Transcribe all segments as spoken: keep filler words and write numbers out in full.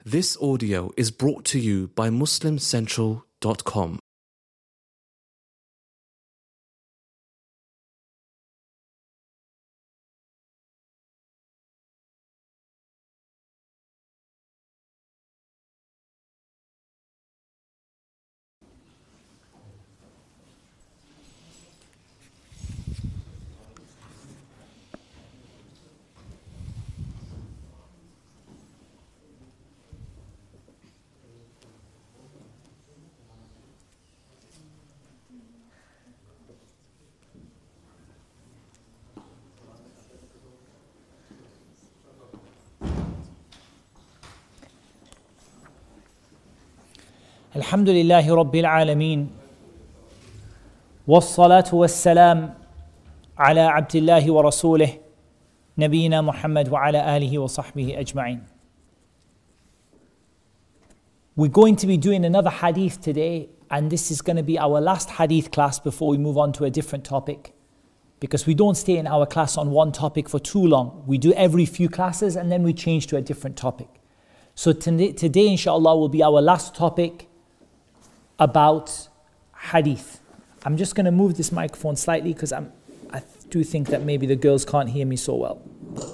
This audio is brought to you by Muslim Central dot com. الحمد لله رب العالمين والصلاة والسلام على عبد الله ورسوله نبينا محمد وعلى آله وصحبه أجمعين. We're going to be doing another hadith today, and this is going to be our last hadith class before we move on to a different topic, because we don't stay in our class on one topic for too long. We do every few classes and then we change to a different topic. So today, today inshallah will be our last topic about hadith. I'm just going to move this microphone slightly because I'm I do think that maybe the girls can't hear me so well.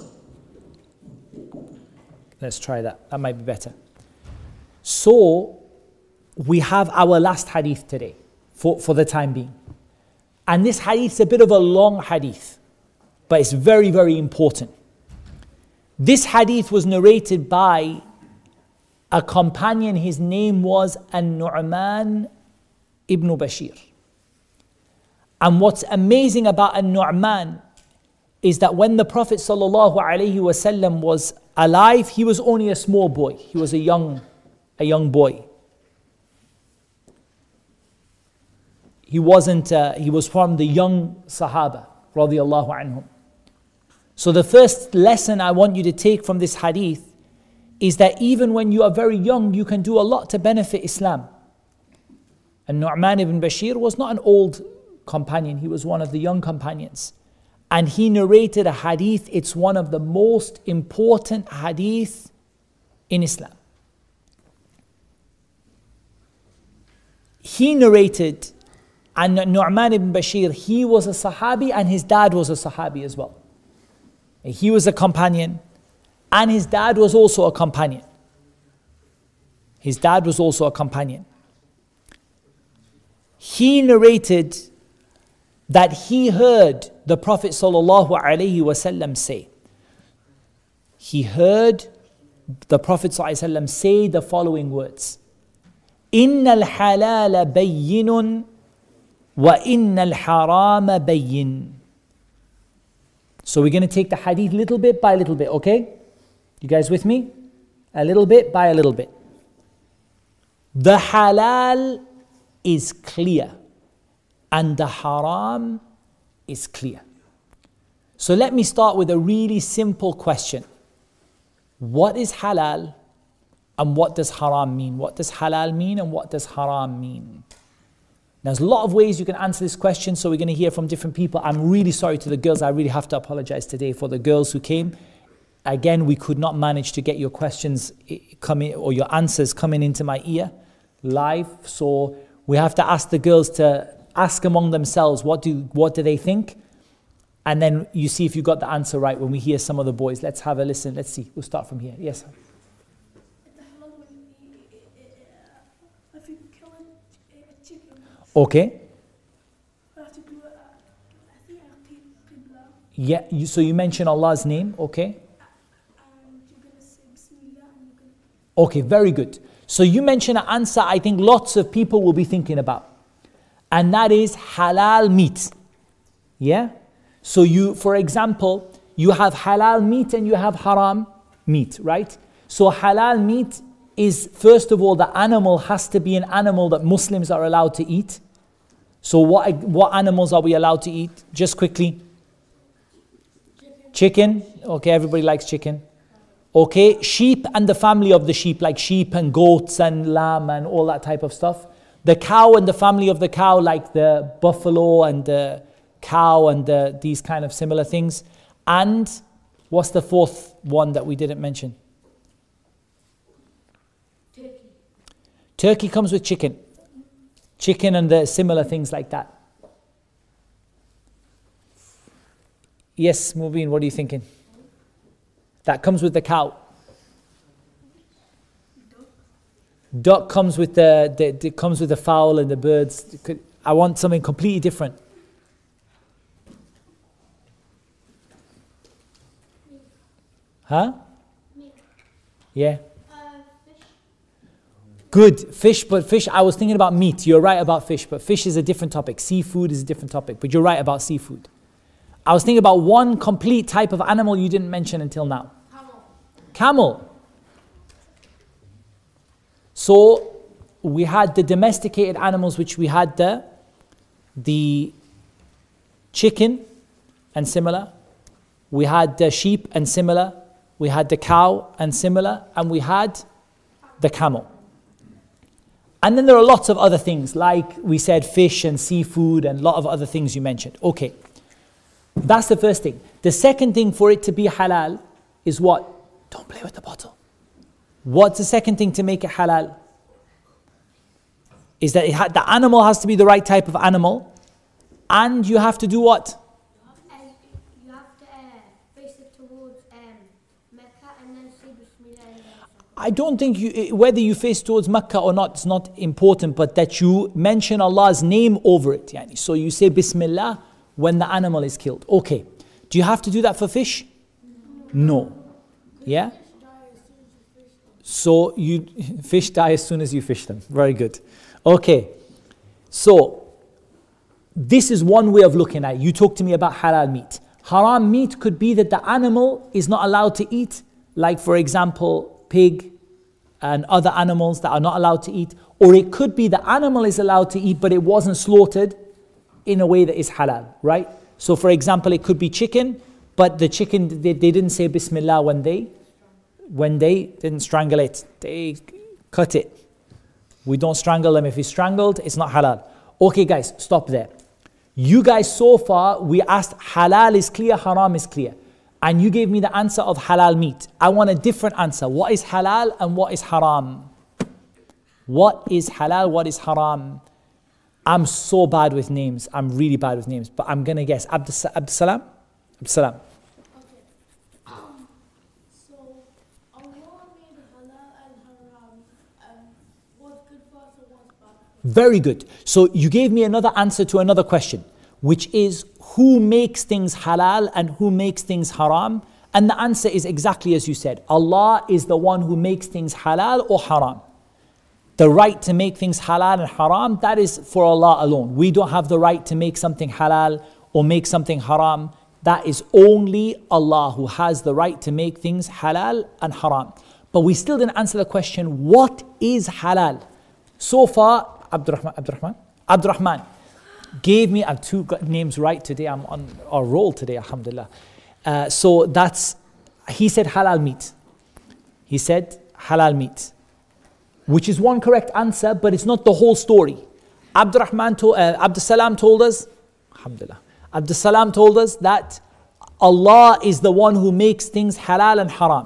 Let's try that. That might be better. So we have our last hadith today for, for the time being. And this hadith is a bit of a long hadith, but it's very, very important. This hadith was narrated by a companion. His name was An-Nu'man ibn Bashir. And what's amazing about An-Nu'man is that when the Prophet ﷺ was alive, he was only a small boy. He was a young, a young boy. He wasn't, uh, he was from the young Sahaba, radiyallahu anhum. So the first lesson I want you to take from this hadith is that even when you are very young, you can do a lot to benefit Islam. And Nu'man ibn Bashir was not an old companion, he was one of the young companions. And he narrated a hadith. It's one of the most important hadith in Islam. He narrated, and Nu'man ibn Bashir, he was a Sahabi and his dad was a Sahabi as well. He was a companion, and his dad was also a companion. His dad was also a companion. He narrated that he heard the Prophet ﷺ say, he heard the Prophet ﷺ say the following words: إِنَّ الْحَلَالَ بَيِّنٌ وَإِنَّ الْحَرَامَ بَيِّنٌ. So we're going to take the hadith little bit by little bit, okay? You guys with me? A little bit by a little bit. The halal is clear and the haram is clear. So let me start with a really simple question. What is halal and what does haram mean? What does halal mean and what does haram mean? There's a lot of ways you can answer this question, so we're going to hear from different people. I'm really sorry to the girls. I really have to apologize today for the girls who came. Again, we could not manage to get your questions coming or your answers coming into my ear live. So we have to ask the girls to ask among themselves, what do what do they think? And then you see if you got the answer right when we hear some of the boys. Let's have a listen. Let's see. We'll start from here. Yes. Okay. Yeah. You, so you mentioned Allah's name. Okay. Okay, very good. So you mentioned an answer I think lots of people will be thinking about. And that is halal meat. Yeah? So you, for example, you have halal meat and you have haram meat, right? So halal meat is, first of all, the animal has to be an animal that Muslims are allowed to eat. So what, what animals are we allowed to eat? Just quickly. Chicken. Okay, everybody likes chicken. Okay, sheep and the family of the sheep, like sheep and goats and lamb and all that type of stuff. The cow and the family of the cow, like the buffalo and the cow and the, these kind of similar things. And what's the fourth one that we didn't mention? Turkey. Turkey comes with chicken. Chicken and the similar things like that. Yes, Mubin, what are you thinking? That comes with the cow. Duck comes with the, the, the comes with the fowl and the birds. Could, I want something completely different. Huh? Yeah. Uh, fish. Good. Fish, but fish, I was thinking about meat. You're right about fish, but fish is a different topic. Seafood is a different topic, but you're right about seafood. I was thinking about one complete type of animal you didn't mention until now. Camel. Camel. So we had the domesticated animals, which we had the, the chicken and similar. We had the sheep and similar. We had the cow and similar. And we had the camel. And then there are lots of other things, like we said, fish and seafood and a lot of other things you mentioned. Okay. That's the first thing. The second thing for it to be halal is what? Don't play with the bottle. What's the second thing to make it halal? Is that it ha- the animal has to be the right type of animal, and you have to do what? And you have to uh, face it towards um, Mecca and then say Bismillah. And then I don't think you, whether you face towards Mecca or not, it's not important, but that you mention Allah's name over it. Yani. So you say Bismillah when the animal is killed. Okay. Do you have to do that for fish? No. Yeah? So you fish die as soon as you fish them. Very good. Okay. So this is one way of looking at it. You talk to me about halal meat. Haram meat could be that the animal is not allowed to eat, like for example, pig and other animals that are not allowed to eat. Or it could be the animal is allowed to eat, but it wasn't slaughtered in a way that is halal, right? So for example, it could be chicken, but the chicken, they, they didn't say Bismillah when they, when they didn't strangle it. They cut it. We don't strangle them. If it's strangled, it's not halal. Okay guys, stop there. You guys so far, we asked halal is clear, haram is clear. And you gave me the answer of halal meat. I want a different answer. What is halal and what is haram? What is halal, what is haram? I'm so bad with names. I'm really bad with names. But I'm going to guess. Abdus- Abdusalam? Abdusalam. Okay. Um, so, Allah made halal and haram. Um, what's good for us and what's bad for us? Very good. So you gave me another answer to another question, which is who makes things halal and who makes things haram? And the answer is exactly as you said. Allah is the one who makes things halal or haram. The right to make things halal and haram, that is for Allah alone. We don't have the right to make something halal or make something haram. That is only Allah who has the right to make things halal and haram. But we still didn't answer the question, what is halal? So far, Abdurrahman, Abdurrahman, Abdurrahman gave me, I have two names right today, I'm on a roll today, alhamdulillah. Uh, so that's, he said halal meat. He said halal meat. Which is one correct answer, but it's not the whole story. Abdurrahman to, uh, Abdusalam told us, alhamdulillah, Abdusalam told us that Allah is the one who makes things halal and haram.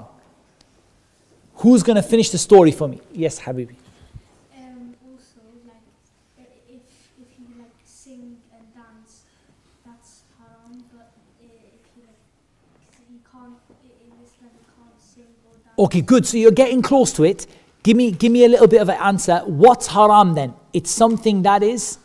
Who's going to finish the story for me? Yes, Habibi. Um, also, like, i- if, if you like sing and dance, that's haram, but i- if you like, you can't, i- in Islam you can't sing or dance. Okay, good. So you're getting close to it. Give me, give me a little bit of an answer. What's haram then? It's something that is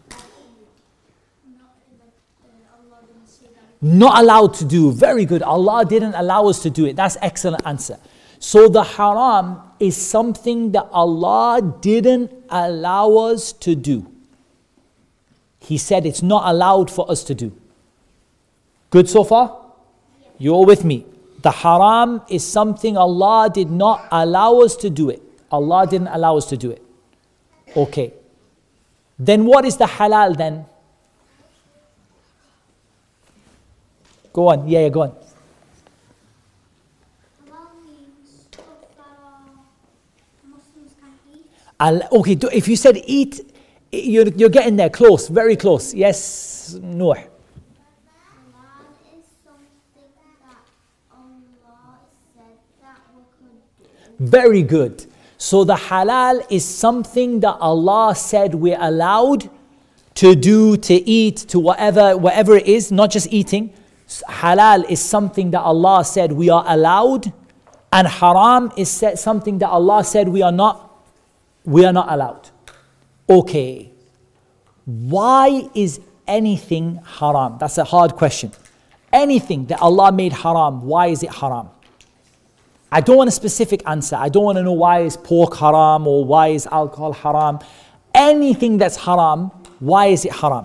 Not, like, uh, Allah didn't say that. not allowed to do. Very good. Allah didn't allow us to do it. That's excellent answer. So the haram is something that Allah didn't allow us to do. He said it's not allowed for us to do. Good so far? You're with me. The haram is something Allah did not allow us to do it. Allah didn't allow us to do it. Okay. Then what is the halal then? Go on. Yeah, yeah, go on. Halal means stuff that uh, Muslims can eat. Al- okay, do- if you said eat, you're, you're getting there, close, very close. Yes, Nuh. Halal is something that Allah said that we could do. Very good. So the halal is something that Allah said we're allowed to do, to eat, to whatever, whatever it is, not just eating. Halal is something that Allah said we are allowed, and haram is something that Allah said we are not, we are not allowed. Okay. Why is anything haram? That's a hard question. Anything that Allah made haram, why is it haram? I don't want a specific answer. I don't want to know why is pork haram or why is alcohol haram. Anything that's haram, why is it haram?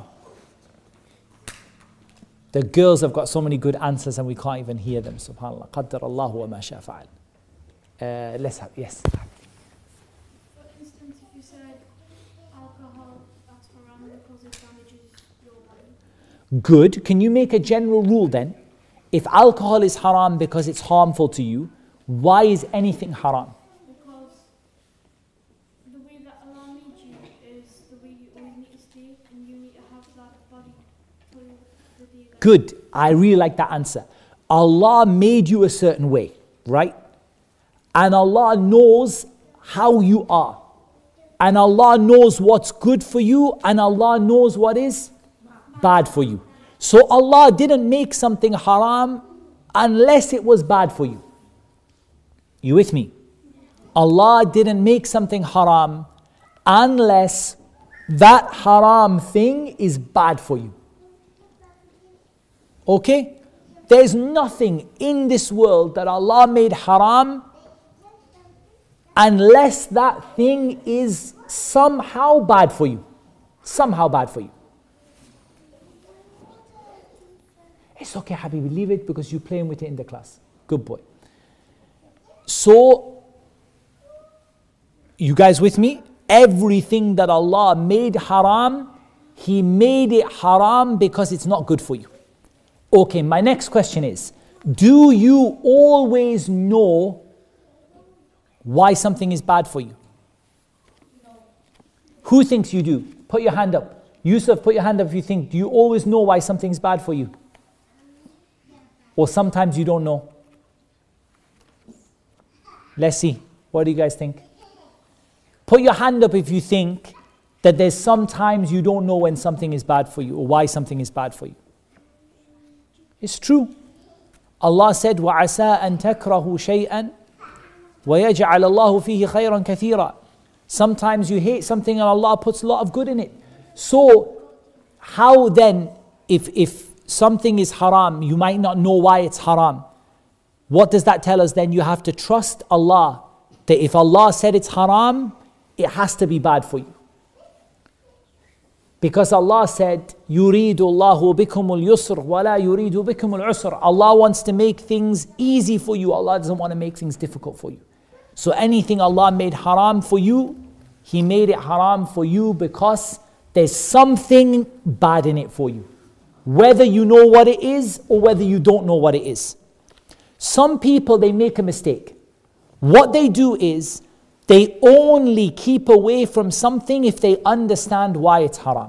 The girls have got so many good answers and we can't even hear them. SubhanAllah. قدر الله وما شاء فعل. Uh, let's have, yes. For instance, if you said alcohol, that's haram because it damages your body. Good. Can you make a general rule then? If alcohol is haram because it's harmful to you, why is anything haram? Because the way that Allah made you is the way you always need to stay, and you need to have that body for the day. Good. I really like that answer. Allah made you a certain way, right? And Allah knows how you are. And Allah knows what's good for you, and Allah knows what is bad for you. So Allah didn't make something haram unless it was bad for you. You with me? Allah didn't make something haram unless that haram thing is bad for you. Okay? There's nothing in this world that Allah made haram unless that thing is somehow bad for you. Somehow bad for you. It's okay, Habibi, leave it because you're playing with it in the class. Good boy. So, you guys with me? Everything that Allah made haram, He made it haram because it's not good for you. Okay, my next question is, do you always know why something is bad for you? Who thinks you do? Put your hand up. Yusuf, put your hand up if you think, do you always know why something is bad for you? Or sometimes you don't know? Let's see. What do you guys think? Put your hand up if you think that there's sometimes you don't know when something is bad for you or why something is bad for you. It's true. Allah said, وَعَسَىٰ أَن تَكْرَهُ شَيْئًا وَيَجْعَلَ اللَّهُ فِيهِ خَيْرًا كَثِيرًا. Sometimes you hate something and Allah puts a lot of good in it. So, how then, if, if something is haram, you might not know why it's haram. What does that tell us then? You have to trust Allah. That if Allah said it's haram, it has to be bad for you. Because Allah said, يُرِيدُ اللَّهُ بِكُمُ الْيُسْرَ وَلَا يُرِيدُ بِكُمُ الْعُسْرَ. Allah wants to make things easy for you. Allah doesn't want to make things difficult for you. So anything Allah made haram for you, He made it haram for you because there's something bad in it for you. Whether you know what it is or whether you don't know what it is. Some people, they make a mistake. What they do is, they only keep away from something if they understand why it's haram.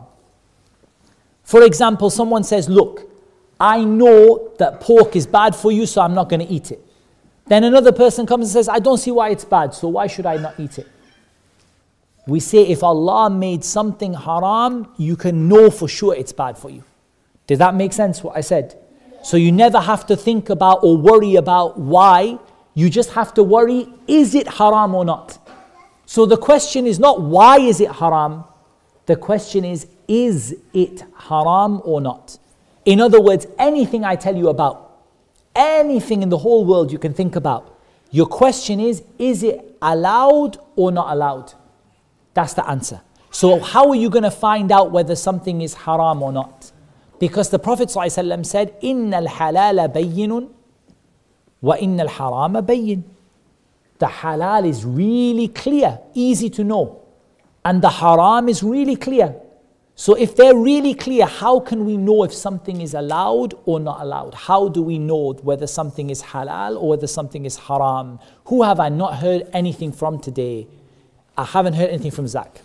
For example, someone says, look, I know that pork is bad for you, so I'm not going to eat it. Then another person comes and says, I don't see why it's bad, so why should I not eat it? We say if Allah made something haram, you can know for sure it's bad for you. Did that make sense what I said? So you never have to think about or worry about why. You just have to worry, is it haram or not? So the question is not why is it haram? The question is, is it haram or not? In other words, anything I tell you about, anything in the whole world you can think about, your question is, is it allowed or not allowed? That's the answer. So how are you going to find out whether something is haram or not? Because the Prophet ﷺ said, إِنَّ الْحَلَالَ بَيِّنٌ وَإِنَّ الْحَرَامَ بَيِّنٌ. The halal is really clear, easy to know. And the haram is really clear. So if they're really clear, how can we know if something is allowed or not allowed? How do we know whether something is halal or whether something is haram? Who have I not heard anything from today? I haven't heard anything from Zach.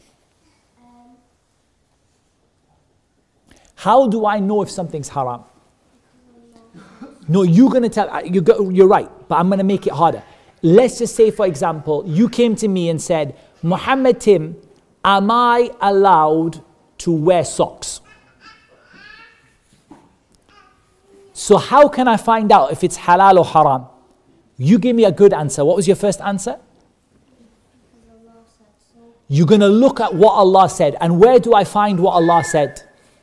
How do I know if something's haram? No, you're going to tell, you go, you're right, but I'm going to make it harder. let's just say, for example, you came to me and said, Muhammad Tim, am I allowed to wear socks? So how can I find out if it's halal or haram? You give me a good answer. What was your first answer? You're going to look at what Allah said. And where do I find what Allah said?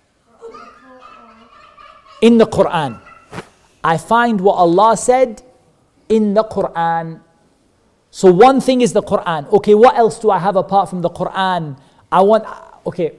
In the Quran. I find what Allah said in the Quran. So one thing is the Quran. Okay, what else do I have apart from the Quran? I want, okay.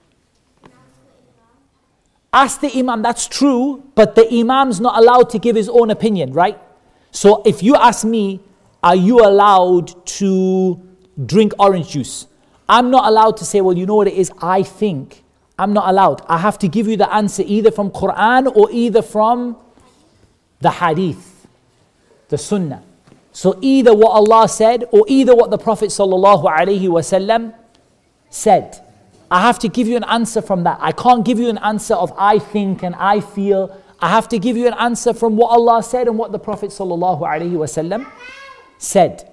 Ask the Imam, that's true, but the Imam's not allowed to give his own opinion, right? So if you ask me, are you allowed to drink orange juice? I'm not allowed to say, well, you know what it is, I think. I'm not allowed. I have to give you the answer either from Quran or either from the Hadith, the Sunnah. So either what Allah said or either what the Prophet sallallahu alaihi wasallam said. I have to give you an answer from that. I can't give you an answer of I think and I feel. I have to give you an answer from what Allah said and what the Prophet sallallahu alaihi wasallam said.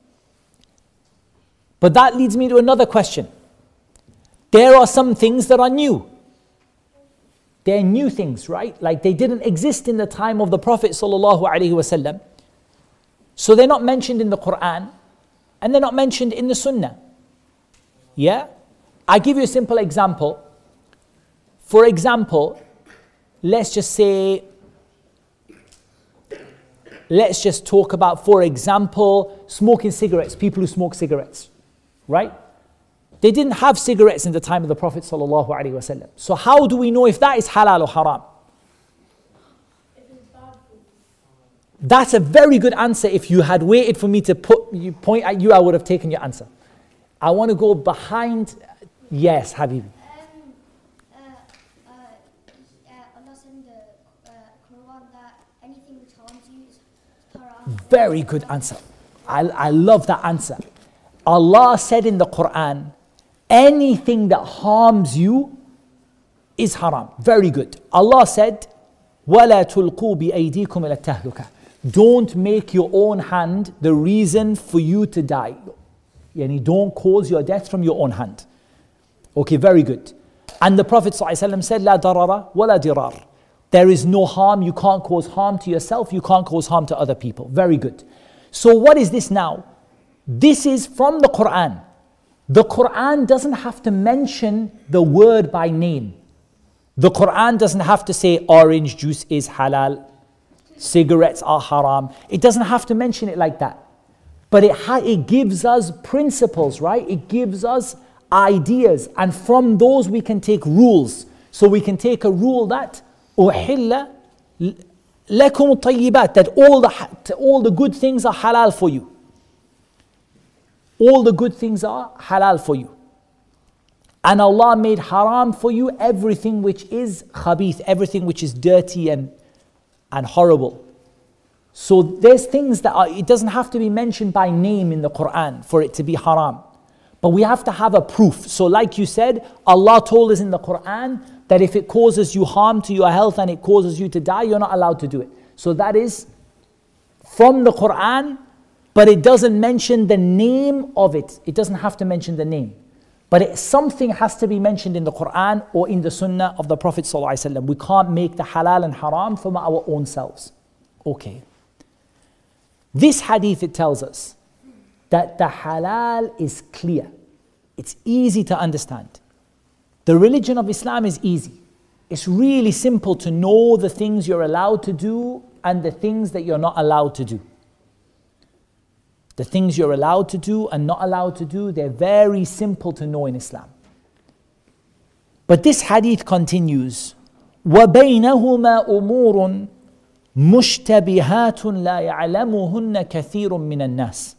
But that leads me to another question. There are some things that are new. They're new things, right? Like they didn't exist in the time of the Prophet sallallahu alaihi wasallam. So they're not mentioned in the Quran and they're not mentioned in the Sunnah. Yeah? I give you a simple example. For example, let's just say, let's just talk about, for example, smoking cigarettes, people who smoke cigarettes, right? They didn't have cigarettes in the time of the Prophet sallallahu alaihi wasallam. So how do we know if that is halal or haram? That's a very good answer. If you had waited for me to put you point at you, I would have taken your answer. I want to go behind. Yes, Habibi. Um, uh, uh, uh, Allah said in the uh, Quran that anything which harms you is haram. Very good answer. I, I love that answer. Allah said in the Quran, anything that harms you is haram. Very good. Allah said, وَلَا تُلْقُوا بِأَيْدِيكُمْ إِلَى التَّهْلُكَةِ. Don't make your own hand the reason for you to die. Yani don't cause your death from your own hand. Okay, very good. And the Prophet ﷺ said, لا ضرر ولا ضرار. There is no harm. You can't cause harm to yourself. You can't cause harm to other people. Very good. So what is this now? This is from the Quran. The Quran doesn't have to mention the word by name. The Quran doesn't have to say orange juice is halal, cigarettes are haram. It doesn't have to mention it like that. But it, ha- it gives us principles, right? It gives us ideas. And from those we can take rules. So we can take a rule that أُحِلَّ لَكُمُ الطَّيِّبَاتِ, that all the, all the good things are halal for you. All the good things are halal for you. And Allah made haram for you everything which is khabith, everything which is dirty and, and horrible. So there's things that are, it doesn't have to be mentioned by name in the Quran for it to be haram. But we have to have a proof. So like you said, Allah told us in the Quran that if it causes you harm to your health and it causes you to die, you're not allowed to do it. So that is from the Quran, but it doesn't mention the name of it. It doesn't have to mention the name. But it, something has to be mentioned in the Quran or in the Sunnah of the Prophet ﷺ. We can't make the halal and haram from our own selves. Okay. This hadith, it tells us that the halal is clear. It's easy to understand. The religion of Islam is easy. It's really simple to know the things you're allowed to do and the things that you're not allowed to do. The things you're allowed to do and not allowed to do, they're very simple to know in Islam. But this hadith continues, وَبَيْنَهُمَا أُمُورٌ مُشْتَبِهَاتٌ لَا يَعْلَمُهُنَّ كَثِيرٌ مِّنَ النَّاسِ.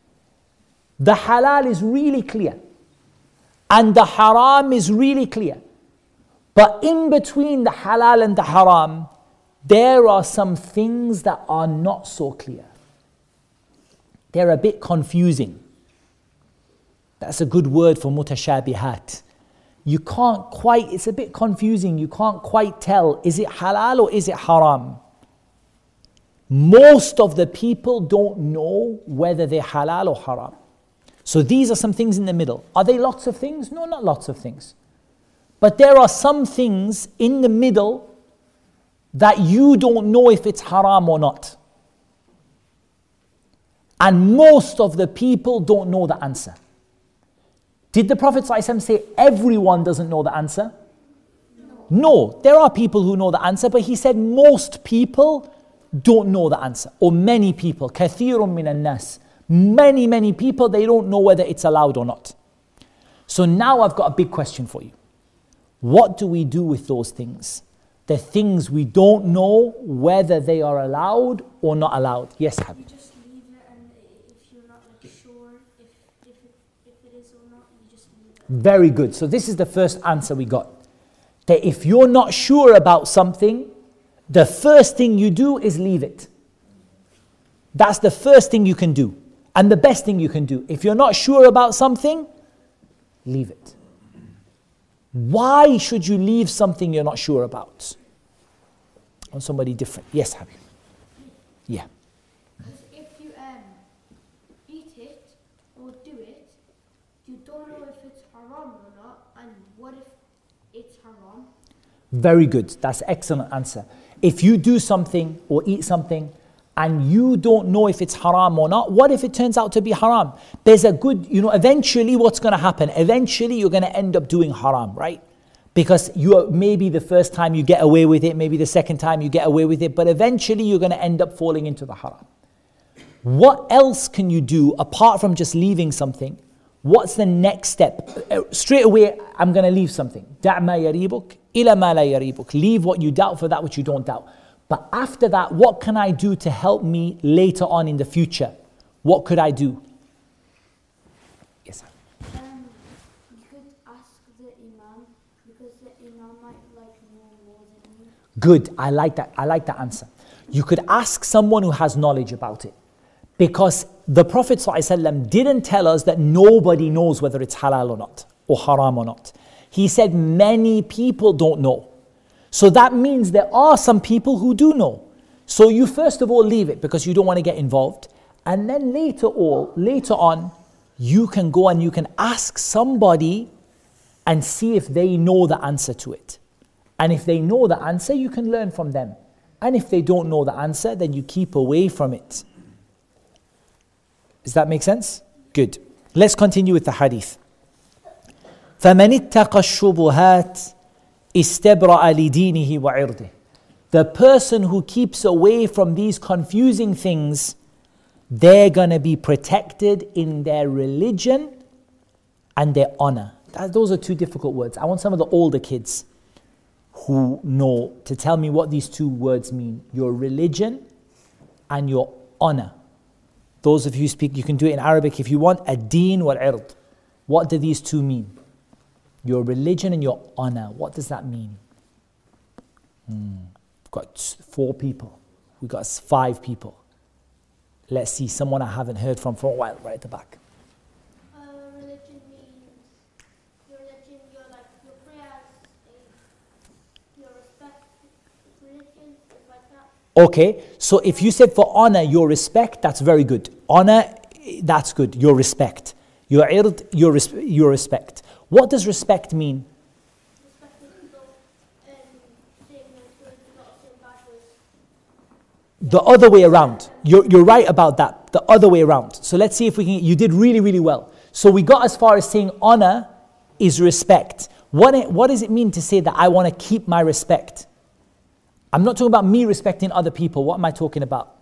The halal is really clear. And the haram is really clear. But in between the halal and the haram, there are some things that are not so clear. They're a bit confusing. That's a good word for mutashabihat. You can't quite, it's a bit confusing. You can't quite tell, is it halal or is it haram? most of the people don't know whether they're halal or haram. So these are some things in the middle. Are they lots of things? No, not lots of things. But there are some things in the middle that you don't know if it's haram or not. And most of the people don't know the answer. Did the Prophet ﷺ say everyone doesn't know the answer? No. No, there are people who know the answer, but he said most people don't know the answer. Or many people, كَثِيرٌ مِّنَ النَّاسِ. Many, many people, they don't know whether it's allowed or not. So now I've got a big question for you. What do we do with those things? The things we don't know whether they are allowed or not allowed. Yes, Habib. You just leave it, and if you're not like sure if, if, it, if it is or not, you just leave it. Very good. So this is the first answer we got. That if you're not sure about something, the first thing you do is leave it. That's the first thing you can do. And the best thing you can do. If you're not sure about something, leave it. Why should you leave something you're not sure about? On somebody different. Yes, Habib. Yeah. Because if you um, eat it or do it, you don't know if it's haram or not, and what if it's haram? Very good. That's an excellent answer. If you do something or eat something and you don't know if it's haram or not, what if it turns out to be haram? There's a good, you know, eventually what's going to happen? Eventually you're going to end up doing haram, right? Because you are, maybe the first time you get away with it, maybe the second time you get away with it, but eventually you're going to end up falling into the haram. What else can you do apart from just leaving something? What's the next step? Straight away, I'm going to leave something. دع ما يريبك إلى ما لا يريبك. Leave what you doubt for that which you don't doubt. But after that, what can I do to help me later on in the future? What could I do? Yes, sir. Um, you could ask the imam, because the imam might like know more than you. Good. I like that. I like that answer. You could ask someone who has knowledge about it. Because the Prophet ﷺ didn't tell us that nobody knows whether it's halal or not, or haram or not. He said many people don't know. So that means there are some people who do know. So you first of all leave it because you don't want to get involved. And then later all, later on, you can go and you can ask somebody and see if they know the answer to it. And if they know the answer, you can learn from them. And if they don't know the answer, then you keep away from it. Does that make sense? Good. Let's continue with the hadith. فَمَنِ اتَّقَى الشُّبُهَاتِ استبرأ لدينه وعرضه. The person who keeps away from these confusing things, they're going to be protected in their religion and their honor. That, those are two difficult words. I want some of the older kids who know to tell me what these two words mean. Your religion and your honor. Those of you who speak, you can do it in Arabic if you want. Ad-din wal-ird. What do these two mean? Your religion and your honor. What does that mean? Hmm. We've got four people. We've got five people. Let's see, someone I haven't heard from for a while, right at the back. Uh, religion means your religion, your like your prayers, your respect, religion, things like that. Okay, so if you said for honor, your respect, that's very good. Honor, that's good. Your respect. Your ird, your, res- your respect. What does respect mean? Respecting people and saying nice words, not saying bad words. The other way around. You're, you're right about that. The other way around. So let's see if we can, you did really, really well. So we got as far as saying honor is respect. What, what does it mean to say that I want to keep my respect? I'm not talking about me respecting other people. What am I talking about?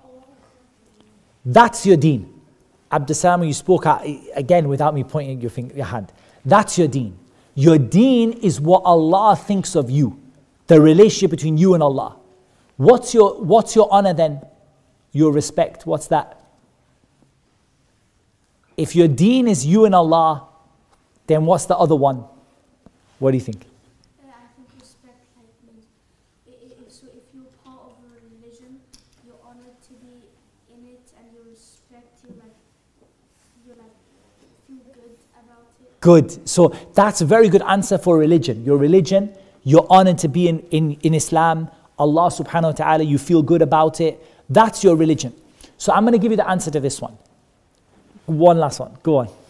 That's your deen. Abdussalam, you spoke out again without me pointing your, finger, your hand. That's your deen. Your deen is what Allah thinks of you. The relationship between you and Allah. What's your, what's your honor then? Your respect. What's that? If your deen is you and Allah, then what's the other one? What do you think? Uh, I think respect like means, i i so if you're part of a religion, you're honored to be in it, and you respect, you like, you like feel good about it. Good. So that's a very good answer for religion. Your religion, you're honored to be in, in, in Islam. Allah subhanahu wa ta'ala, you feel good about it. That's your religion. So I'm going to give you the answer to this one. One last one. Go on. Um,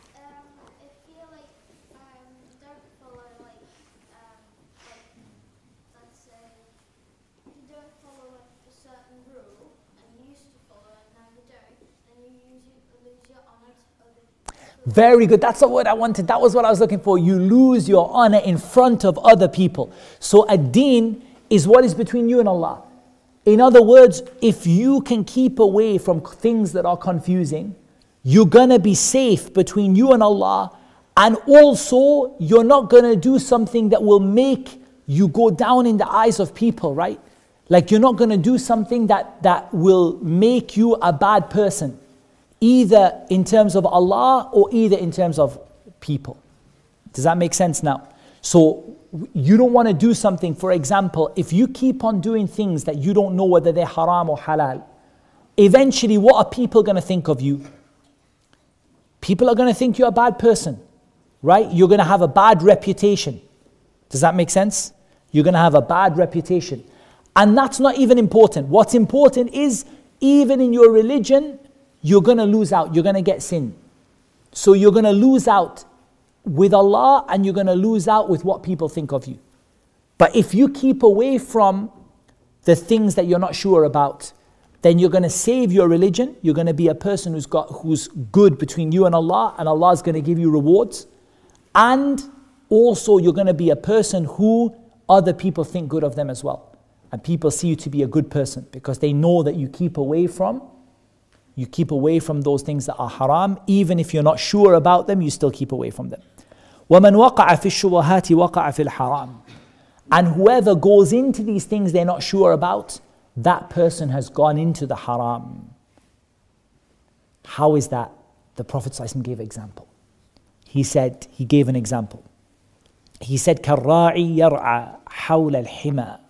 if you like um, don't follow like um, like let's say you don't follow like a certain rule and you used to follow it now you don't, then you use it, lose your honor to other people. Very good. That's the word I wanted. That was what I was looking for. You lose your honor in front of other people. So ad-din is what is between you and Allah. In other words, if you can keep away from things that are confusing, you're going to be safe between you and Allah, and also you're not going to do something that will make you go down in the eyes of people, right? Like you're not going to do something that, that will make you a bad person, either in terms of Allah or either in terms of people. Does that make sense now? So you don't want to do something, for example, if you keep on doing things that you don't know whether they're haram or halal, eventually what are people going to think of you? People are going to think you're a bad person, right? You're going to have a bad reputation. Does that make sense? You're going to have a bad reputation. And that's not even important. What's important is, even in your religion, you're going to lose out. You're going to get sin. So you're going to lose out with Allah, and you're going to lose out with what people think of you. But if you keep away from the things that you're not sure about, then you're going to save your religion. You're going to be a person who's got who's good between you and Allah, and Allah is going to give you rewards. And also you're going to be a person who other people think good of them as well. And people see you to be a good person because they know that you keep away from you keep away from those things that are haram. Even if you're not sure about them, you still keep away from them. وَمَنْ وَقَعَ فِي الشُّبُهَاتِ وَقَعَ فِي الْحَرَامِ. And whoever goes into these things they're not sure about, that person has gone into the haram. How is that? The Prophet ﷺ gave an example. He said, he gave an example. He said, كَالرَّاعِي يَرْعَى حَوْلَ الْحِمَى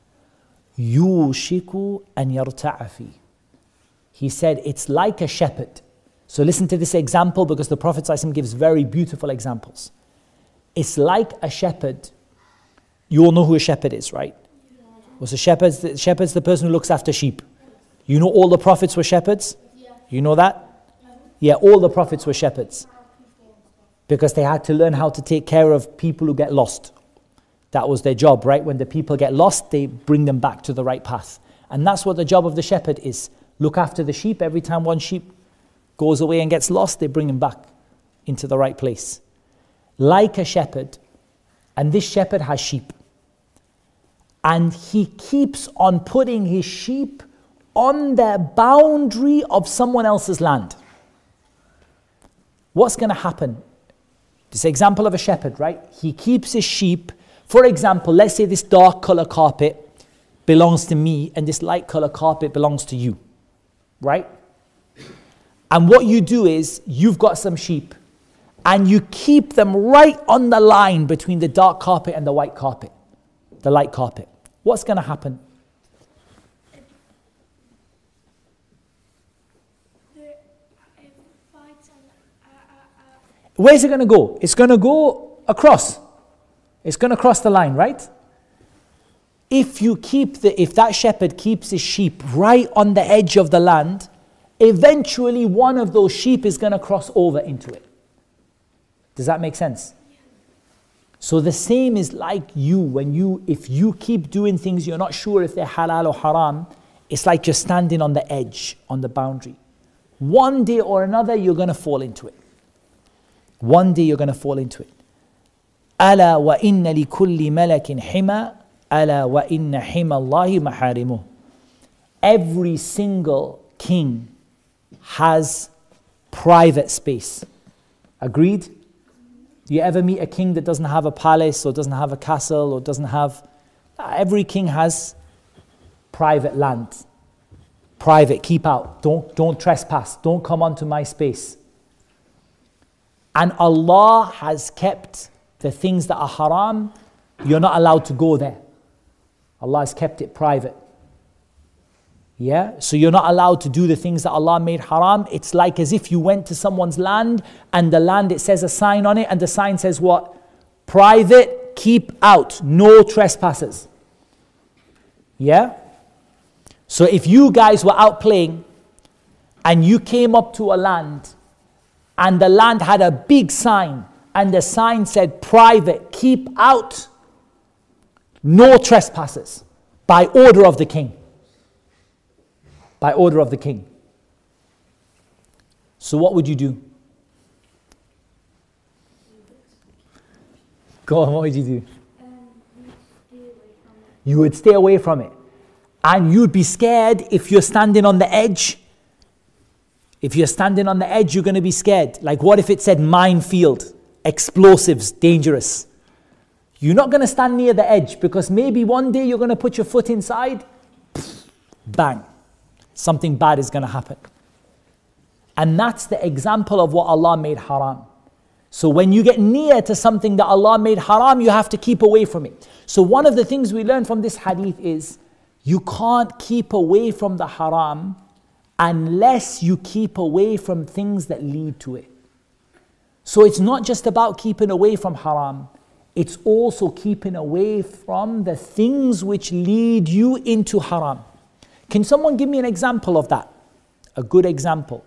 يُوشِكُ أَنْ يَرْتَعَ فِيهِ. He said, it's like a shepherd. So listen to this example, because the Prophet ﷺ gives very beautiful examples. It's like a shepherd. You all know who a shepherd is, right? Was a shepherd, the shepherd's the person who looks after sheep. You know all the prophets were shepherds? You know that? Yeah, all the prophets were shepherds. Because they had to learn how to take care of people who get lost. That was their job, right? When the people get lost, they bring them back to the right path. And that's what the job of the shepherd is. Look after the sheep. Every time one sheep goes away and gets lost, they bring him back into the right place. Like a shepherd, and this shepherd has sheep. And he keeps on putting his sheep on the boundary of someone else's land. What's going to happen? This example of a shepherd, right? He keeps his sheep. For example, let's say this dark color carpet belongs to me and this light color carpet belongs to you, right? And what you do is, you've got some sheep and you keep them right on the line between the dark carpet and the white carpet, the light carpet. What's going to happen? Where's it going to go? It's going to go across. It's going to cross the line, right? If you keep the, if that shepherd keeps his sheep right on the edge of the land, eventually one of those sheep is going to cross over into it. Does that make sense? So the same is like you, when you, if you keep doing things you're not sure if they're halal or haram, it's like you're standing on the edge, on the boundary. One day or another you're going to fall into it. One day you're going to fall into it. أَلَا وَإِنَّ لِكُلِّ مَلَكٍ حِمَى أَلَا وَإِنَّ حِمَى اللَّهِ مَحَارِمُهُ. Every single king has private space. Agreed? Do you ever meet a king that doesn't have a palace or doesn't have a castle or doesn't have... Every king has private land. Private, keep out. Don't, don't trespass. Don't come onto my space. And Allah has kept the things that are haram. You're not allowed to go there. Allah has kept it private. Yeah, so you're not allowed to do the things that Allah made haram. It's like as if you went to someone's land and the land, it says a sign on it, and the sign says what? Private, keep out, no trespassers. Yeah? So if you guys were out playing and you came up to a land and the land had a big sign and the sign said private, keep out, no trespassers, by order of the king. By order of the king. So what would you do? Go on, what would you do? You would stay away from it. And you'd be scared if you're standing on the edge. If you're standing on the edge, you're going to be scared. Like what if it said minefield, explosives, dangerous? You're not going to stand near the edge because maybe one day you're going to put your foot inside, bang, something bad is going to happen. And that's the example of what Allah made haram. So when you get near to something that Allah made haram, you have to keep away from it. So one of the things we learn from this hadith is you can't keep away from the haram unless you keep away from things that lead to it. So it's not just about keeping away from haram, it's also keeping away from the things which lead you into haram. Can someone give me an example of that? A good example.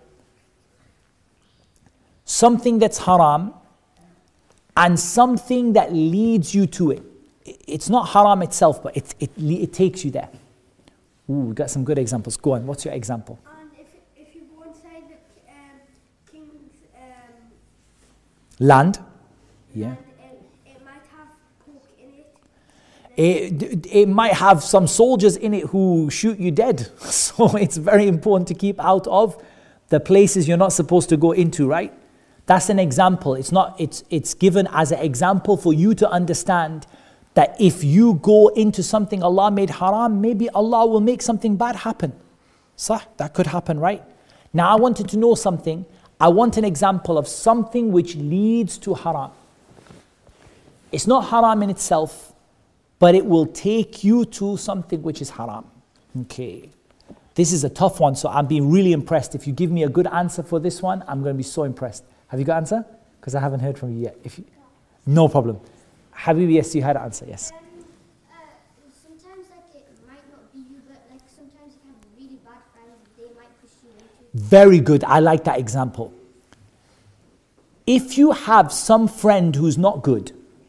Something that's haram and something that leads you to it. It's not haram itself, but it, it, it takes you there. Ooh, we got some good examples. Go on, what's your example? And if, if you go inside the um, king's um, Land? Yeah. land, it, it might have pork in it. It, it might have some soldiers in it who shoot you dead. So it's very important to keep out of the places you're not supposed to go into, right? That's an example. It's not, it's it's given as an example for you to understand that if you go into something Allah made haram, maybe Allah will make something bad happen. Sah, that could happen, right? Now I wanted to know something. I want an example of something which leads to haram. It's not haram in itself, but it will take you to something which is haram. Okay. This is a tough one, so I'm being really impressed. If you give me a good answer for this one, I'm going to be so impressed. Have you got an answer? Because I haven't heard from you yet. If you, no problem. Habib, yes, you had an answer, yes. Um, uh, sometimes like it might not be you, but like sometimes you have really bad friends, they might push you into. Very good. I like that example. If you have some friend who's not good,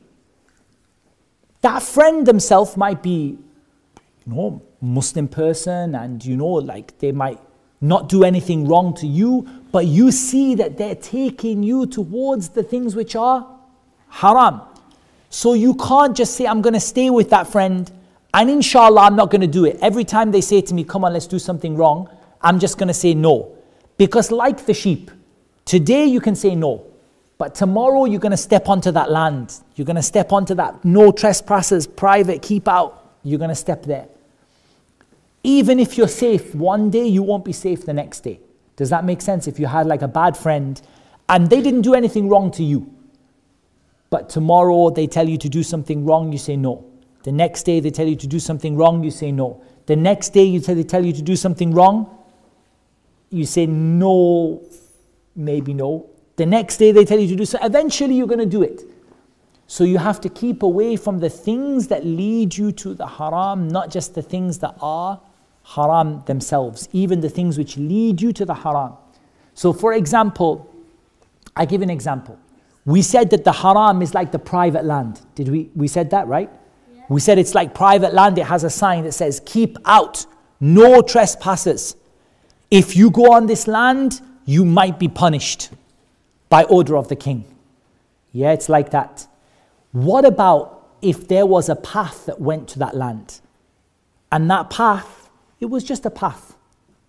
that friend themselves might be, you know, Muslim person, and you know, like they might not do anything wrong to you, but you see that they're taking you towards the things which are haram. So you can't just say, I'm going to stay with that friend and inshallah I'm not going to do it. Every time they say to me, come on, let's do something wrong, I'm just going to say no. Because like the sheep, today you can say no, but tomorrow you're going to step onto that land. You're going to step onto that no trespassers, private, keep out. You're going to step there. Even if you're safe, one day you won't be safe the next day. Does that make sense? If you had like a bad friend and they didn't do anything wrong to you, but tomorrow they tell you to do something wrong, you say no. The next day they tell you to do something wrong, you say no. The next day you tell, they tell you to do something wrong, you say no, maybe no. The next day they tell you to do so. Eventually you're going to do it. So you have to keep away from the things that lead you to the haram, not just the things that are haram themselves, even the things which lead you to the haram. So for example, I give an example. We said that the haram is like the private land. Did we? We said that, right? Yeah. We said it's like private land. It has a sign that says, keep out, no trespassers. If you go on this land, you might be punished by order of the king. Yeah, it's like that. What about if there was a path that went to that land? And that path, it was just a path.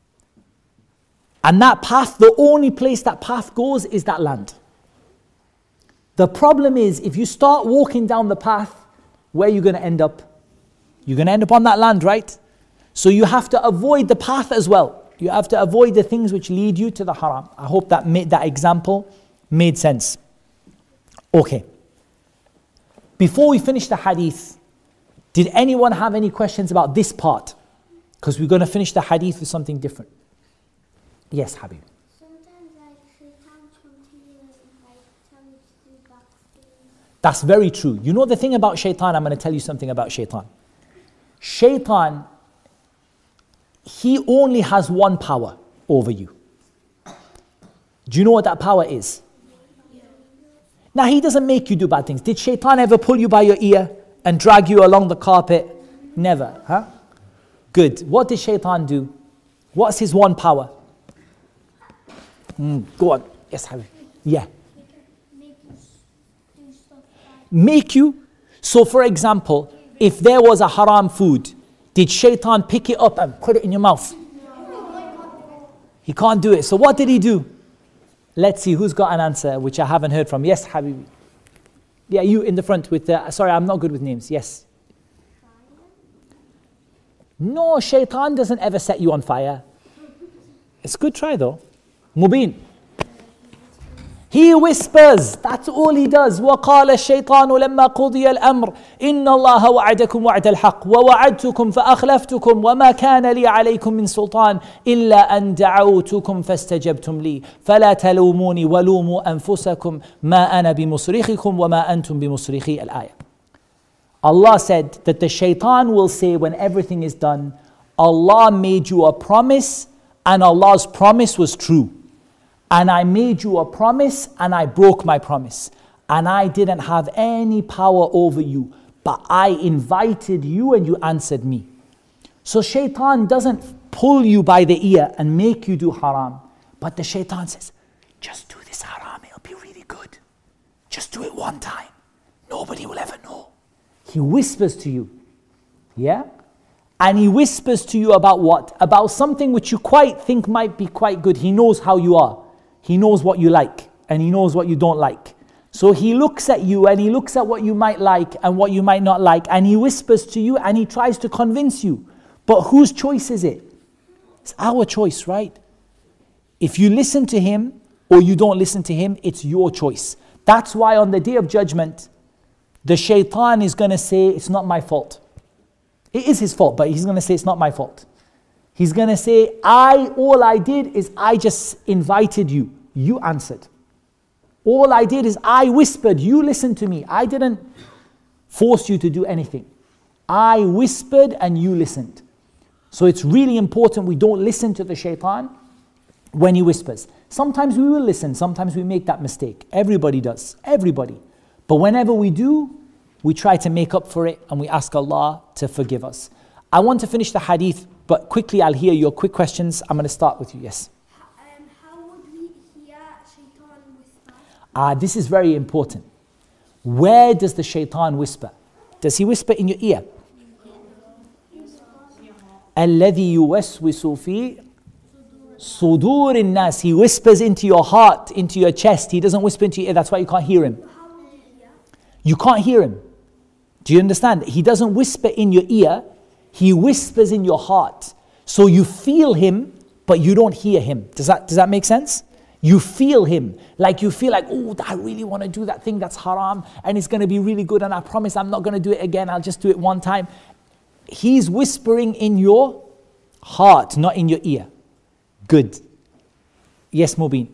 And that path, the only place that path goes is that land. The problem is, if you start walking down the path, where are you going to end up? You're going to end up on that land, right? So you have to avoid the path as well. You have to avoid the things which lead you to the haram. I hope that made that example made sense. Okay. Before we finish the hadith, did anyone have any questions about this part? Because we're going to finish the hadith with something different. Yes, Habib. Sometimes like shaitan comes to you and like tell you to do bad things. That's very true. You know the thing about shaitan, I'm going to tell you something about shaitan. Shaitan, he only has one power over you. Do you know what that power is? Now, he doesn't make you do bad things. Did shaitan ever pull you by your ear and drag you along the carpet? Never, huh? Good. What did shaitan do? What's his one power? Mm, go on. Yes, Habib. Yeah. Make you s- do stuff bad. Make you. So, for example, if there was a haram food, did shaitan pick it up and put it in your mouth? He can't do it. So what did he do? Let's see who's got an answer which I haven't heard from. Yes, Habibi. Yeah, you in the front with the, sorry, I'm not good with names. Yes. No, shaitan doesn't ever set you on fire. It's a good try though. Mubin. He whispers. That's all he does. وقال الشيطان لما قضي الأمر إن الله وعدكم وعد الحق ووعدتكم فأخلفتكم وما كان لي عليكم من سلطان إلا أن دعوتكم فاستجبتم لي فلا تلوموني ولوموا أنفسكم ما أنا بمصرخكم وما أنتم بمصرخي الآية. Allah said that the shaitan will say when everything is done, Allah made you a promise and Allah's promise was true. And I made you a promise and I broke my promise. And I didn't have any power over you. But I invited you and you answered me. So shaitan doesn't pull you by the ear and make you do haram. But the shaitan says, just do this haram, it'll be really good. Just do it one time. Nobody will ever know. He whispers to you. Yeah? And he whispers to you about what? About something which you quite think might be quite good. He knows how you are. He knows what you like and he knows what you don't like. So he looks at you and he looks at what you might like and what you might not like and he whispers to you and he tries to convince you. But whose choice is it? It's our choice, right? If you listen to him or you don't listen to him, it's your choice. That's why on the day of judgment, the shaitan is going to say, it's not my fault. It is his fault, but he's going to say, it's not my fault. He's going to say, I, all I did is I just invited you. You answered. All I did is I whispered, you listened to me. I didn't force you to do anything. I whispered and you listened. So it's really important we don't listen to the shaitan when he whispers. Sometimes we will listen, sometimes we make that mistake. Everybody does, everybody. But whenever we do, we try to make up for it and we ask Allah to forgive us. I want to finish the hadith, but quickly I'll hear your quick questions. I'm going to start with you, yes. Um, how would we hear shaitan whisper? Ah, this is very important. Where does the shaitan whisper? Does he whisper in your ear? الذي يوسوس في صدور الناس. He whispers into your heart, into your chest. He doesn't whisper into your ear. That's why you can't hear him. How would we hear? You can't hear him. Do you understand? He doesn't whisper in your ear. He whispers in your heart. So you feel him, but you don't hear him. Does that, does that make sense? You feel him. Like you feel like, oh, I really want to do that thing that's haram and it's going to be really good and I promise I'm not going to do it again. I'll just do it one time. He's whispering in your heart, not in your ear. Good. Yes, Mubin.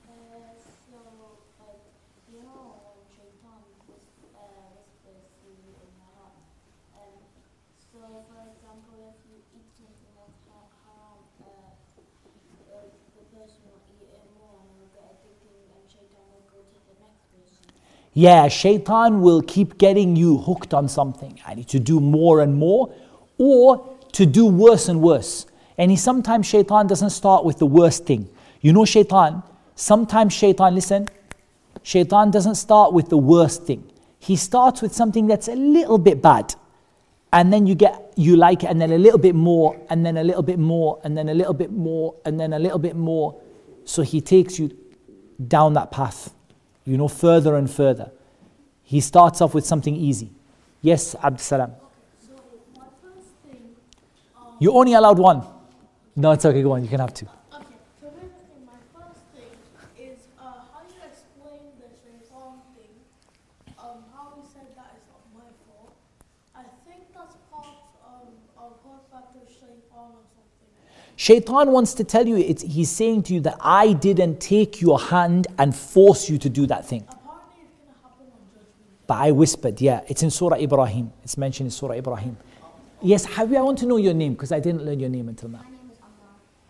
Yeah, shaitan will keep getting you hooked on something. I need to do more and more, or to do worse and worse. And he, sometimes shaitan doesn't start with the worst thing. You know shaitan, sometimes shaitan, listen, shaitan doesn't start with the worst thing. He starts with something that's a little bit bad. And then you get, you like it, and then a little bit more, and then a little bit more, and then a little bit more, and then a little bit more. So he takes you down that path. You know, further and further. He starts off with something easy. Yes, Abdus Salam. So my first thing. Um, You're only allowed one. No, it's okay, go on, you can have two. okay, so basically my first thing is uh, how you explain the shaitan thing. Um, how he said that is not my fault. I think that's part um, of what factor shaitan or something. Shaitan wants to tell you, it's, he's saying to you that I didn't take your hand and force you to do that thing. Apparently it's going to happen on judgment. But I whispered, yeah, it's in Surah Ibrahim. It's mentioned in Surah Ibrahim. Yes, Habibi, I want to know your name because I didn't learn your name until now. My name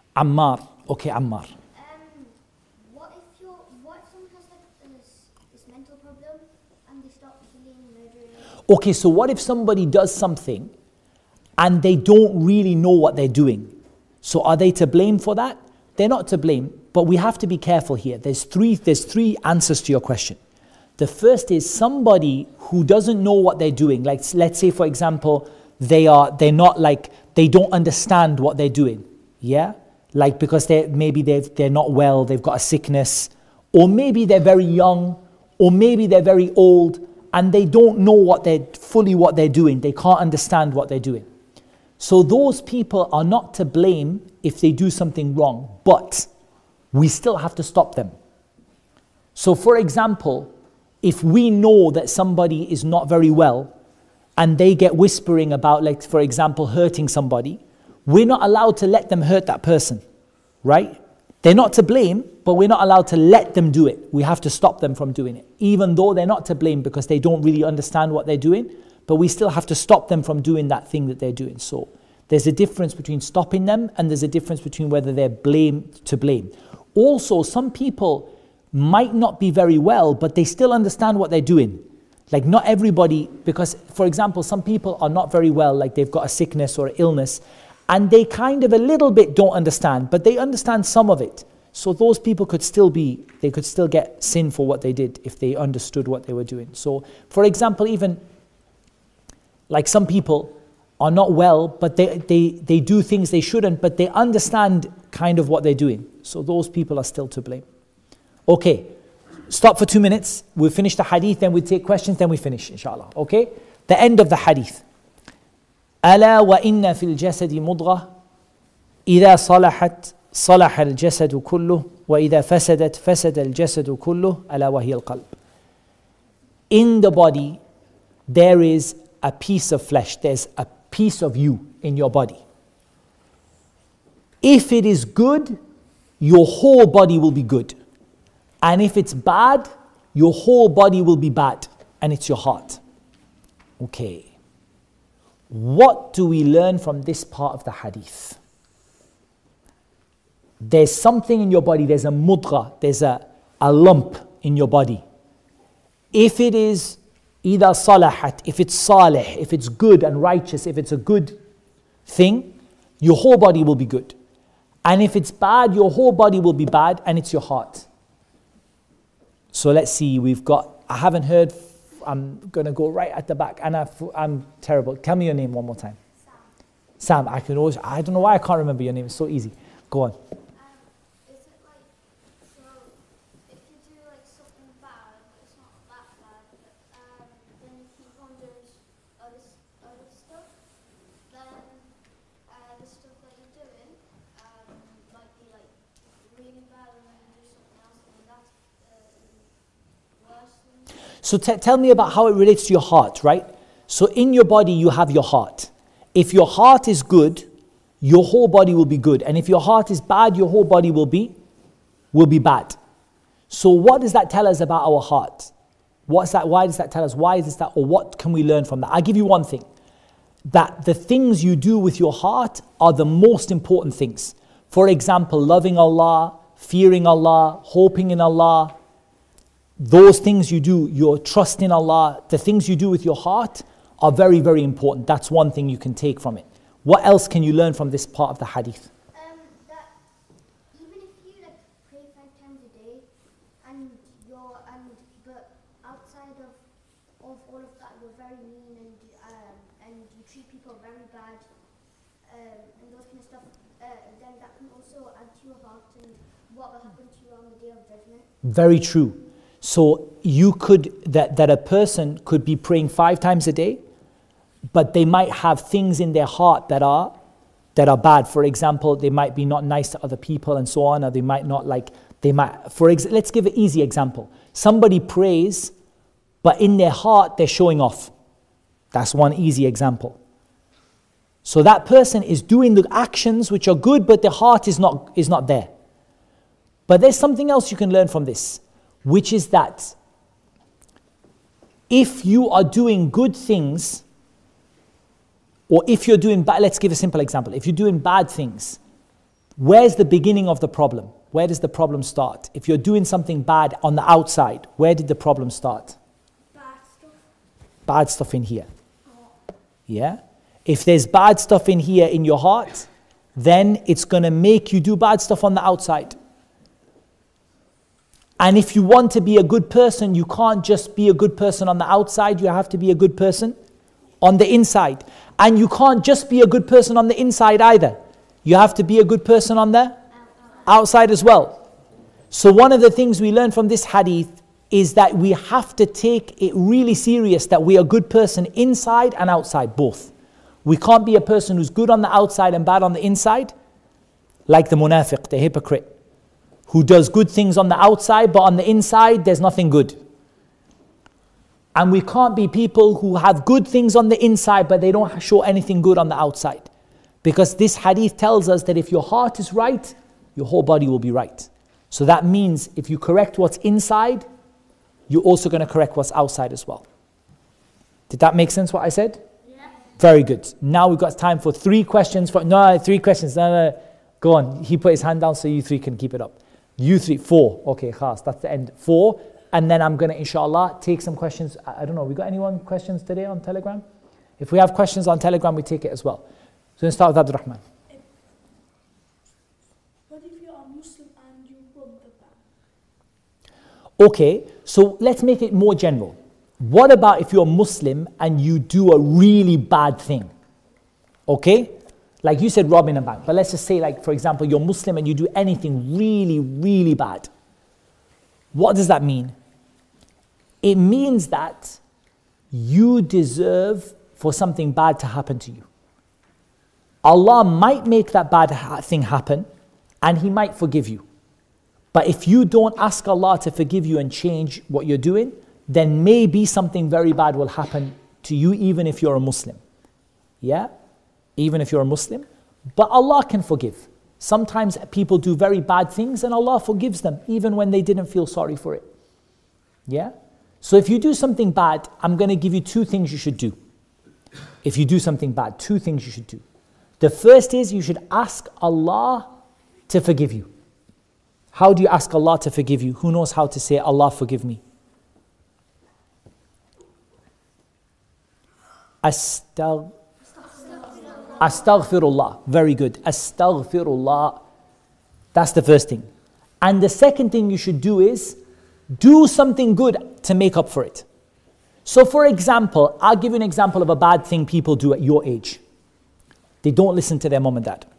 Ammar. Okay, Ammar. Um, what if you're, what if someone has like this, this mental problem and they start killing, murdering? Okay, so what if somebody does something and they don't really know what they're doing? So are they to blame for that? They're not to blame, but we have to be careful here. There's three, there's three answers to your question. The first is somebody who doesn't know what they're doing. Like, let's say, for example, they are, they're not like, they don't understand what they're doing. Yeah? Like, because they maybe they're, they're not well, they've got a sickness, or maybe they're very young, or maybe they're very old, and they don't know what they're, fully what they're doing. They can't understand what they're doing. So those people are not to blame if they do something wrong, but we still have to stop them. So for example, if we know that somebody is not very well and they get whispering about, like, for example, hurting somebody, we're not allowed to let them hurt that person, right? They're not to blame, but we're not allowed to let them do it. We have to stop them from doing it, even though they're not to blame because they don't really understand what they're doing, but we still have to stop them from doing that thing that they're doing. So there's a difference between stopping them and there's a difference between whether they're blame to blame. Also, some people might not be very well, but they still understand what they're doing. Like, not everybody, because for example, some people are not very well, like they've got a sickness or illness, and they kind of a little bit don't understand, but they understand some of it. So those people could still be, they could still get sin for what they did if they understood what they were doing. So for example, even like some people are not well, but they, they, they do things they shouldn't, but they understand kind of what they're doing. So those people are still to blame. Okay, stop for two minutes. We'll finish the hadith, then we'll take questions, then we finish, inshallah. Okay? The end of the hadith. ألا وإن في الجسد مضغة إذا صلحت صلح الجسد كله وإذا فسدت فسد الجسد كله ألا وهي القلب. In the body, there is a piece of flesh. There's a piece of you in your body. If it is good, your whole body will be good. And if it's bad, your whole body will be bad. And it's your heart. Okay. What do we learn from this part of the hadith? There's something in your body, there's a mudgha, there's a, a lump in your body. If it is either salahat, if it's salih, if it's good and righteous, if it's a good thing, your whole body will be good. And if it's bad, your whole body will be bad, and it's your heart. So let's see, we've got, I haven't heard, I'm going to go right at the back, and I've, I'm terrible. Tell me your name one more time. Sam. Sam, I can always, I don't know why I can't remember your name, it's so easy. Go on. Um, is it like, so if you do like something bad, but it's not that bad, but, um, then you keep on doing other, other stuff, then uh, the stuff that you're doing um, might be like really bad, and then you do something else, and that's uh, worse than. So t- tell me about how it relates to your heart, right? So in your body, you have your heart. If your heart is good, your whole body will be good. And if your heart is bad, your whole body will be, will be bad. So what does that tell us about our heart? What's that? Why does that tell us? Why is that? Or what can we learn from that? I'll give you one thing. That the things you do with your heart are the most important things. For example, loving Allah, fearing Allah, hoping in Allah. Those things you do, your trust in Allah, the things you do with your heart are very, very important. That's one thing you can take from it. What else can you learn from this part of the hadith? Um, that even if you like pray five times a day, and you're and but outside of of all of that, you're very mean and um and you treat people very bad, um and those kind of stuff. Uh, then that can also add to your heart and what will happen to you on the day of judgment. Very true. So you could, that, that a person could be praying five times a day, but they might have things in their heart that are that are bad. For example, they might be not nice to other people and so on, or they might not like, they might, for ex- let's give an easy example. Somebody prays, but in their heart they're showing off. That's one easy example. So that person is doing the actions which are good, but their heart is not is not there. But there's something else you can learn from this, which is that if you are doing good things, or if you're doing bad, let's give a simple example. If you're doing bad things, where's the beginning of the problem? Where does the problem start? If you're doing something bad on the outside, where did the problem start? Bad stuff. Bad stuff in here. Yeah? If there's bad stuff in here in your heart, then it's going to make you do bad stuff on the outside. And if you want to be a good person, you can't just be a good person on the outside, you have to be a good person on the inside. And you can't just be a good person on the inside either. You have to be a good person on the outside as well. So one of the things we learn from this hadith is that we have to take it really serious that we are a good person inside and outside, both. We can't be a person who's good on the outside and bad on the inside, like the munafiq, the hypocrite, who does good things on the outside, but on the inside there's nothing good. And we can't be people who have good things on the inside, but they don't show anything good on the outside. Because this hadith tells us that if your heart is right, your whole body will be right. So that means if you correct what's inside, you're also going to correct what's outside as well. Did that make sense what I said? Yeah. Very good. Now we've got time for three questions. For No, three questions. No, no, go on. He put his hand down so you three can keep it up. You three, four. Okay, khas, that's the end. Four. And then I'm going to, inshallah, take some questions. I, I don't know, we got anyone questions today on Telegram? If we have questions on Telegram, we take it as well. So let's start with Abdurrahman. What if you're a Muslim and you rob the bank? Okay, so let's make it more general. What about if you're a Muslim and you do a really bad thing? Okay? Like you said, robbing a bank. But let's just say, like, for example, you're Muslim and you do anything really, really bad. What does that mean? It means that you deserve for something bad to happen to you. Allah might make that bad ha- thing happen and He might forgive you. But if you don't ask Allah to forgive you and change what you're doing, then maybe something very bad will happen to you even if you're a Muslim. Yeah? Even if you're a Muslim. But Allah can forgive. Sometimes people do very bad things and Allah forgives them even when they didn't feel sorry for it. Yeah? So if you do something bad, I'm going to give you two things you should do. If you do something bad, two things you should do. The first is you should ask Allah to forgive you. How do you ask Allah to forgive you? Who knows how to say, Allah forgive me? Astagh- Astaghfirullah. Very good. Astaghfirullah. That's the first thing. And the second thing you should do is do something good to make up for it. So for example, I'll give you an example of a bad thing people do at your age. They don't listen to their mom and dad.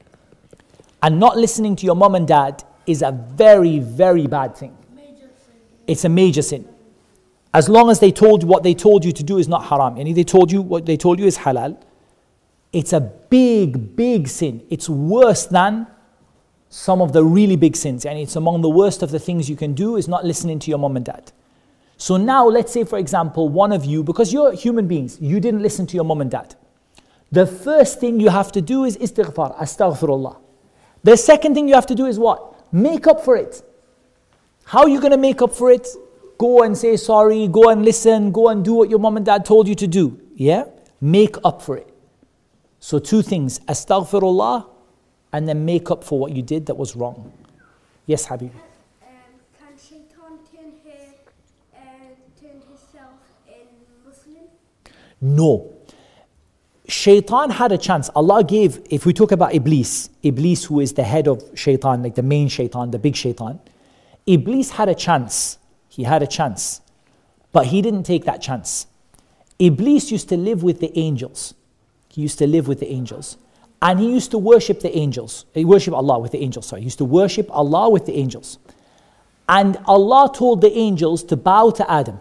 And not listening to your mom and dad is a very, very bad thing. Major sin. It's a major sin. As long as they told you what they told you to do is not haram. And they told you what they told you is halal. It's a big, big sin. It's worse than some of the really big sins. And it's among the worst of the things you can do is not listening to your mom and dad. So now let's say, for example, one of you, because you're human beings, you didn't listen to your mom and dad. The first thing you have to do is istighfar, astaghfirullah. The second thing you have to do is what? Make up for it. How are you going to make up for it? Go and say sorry, go and listen, go and do what your mom and dad told you to do. Yeah? Make up for it. So two things, astaghfirullah, and then make up for what you did that was wrong. Yes, Habibi. Um, can Shaitan turn, her, uh, turn himself in Muslim? No. Shaitan had a chance. Allah gave, if we talk about Iblis, Iblis who is the head of Shaitan, like the main Shaitan, the big Shaitan, Iblis had a chance. He had a chance. But he didn't take that chance. Iblis used to live with the angels. He used to live with the angels. And he used to worship the angels. He worship Allah with the angels, sorry. He used to worship Allah with the angels. And Allah told the angels to bow to Adam.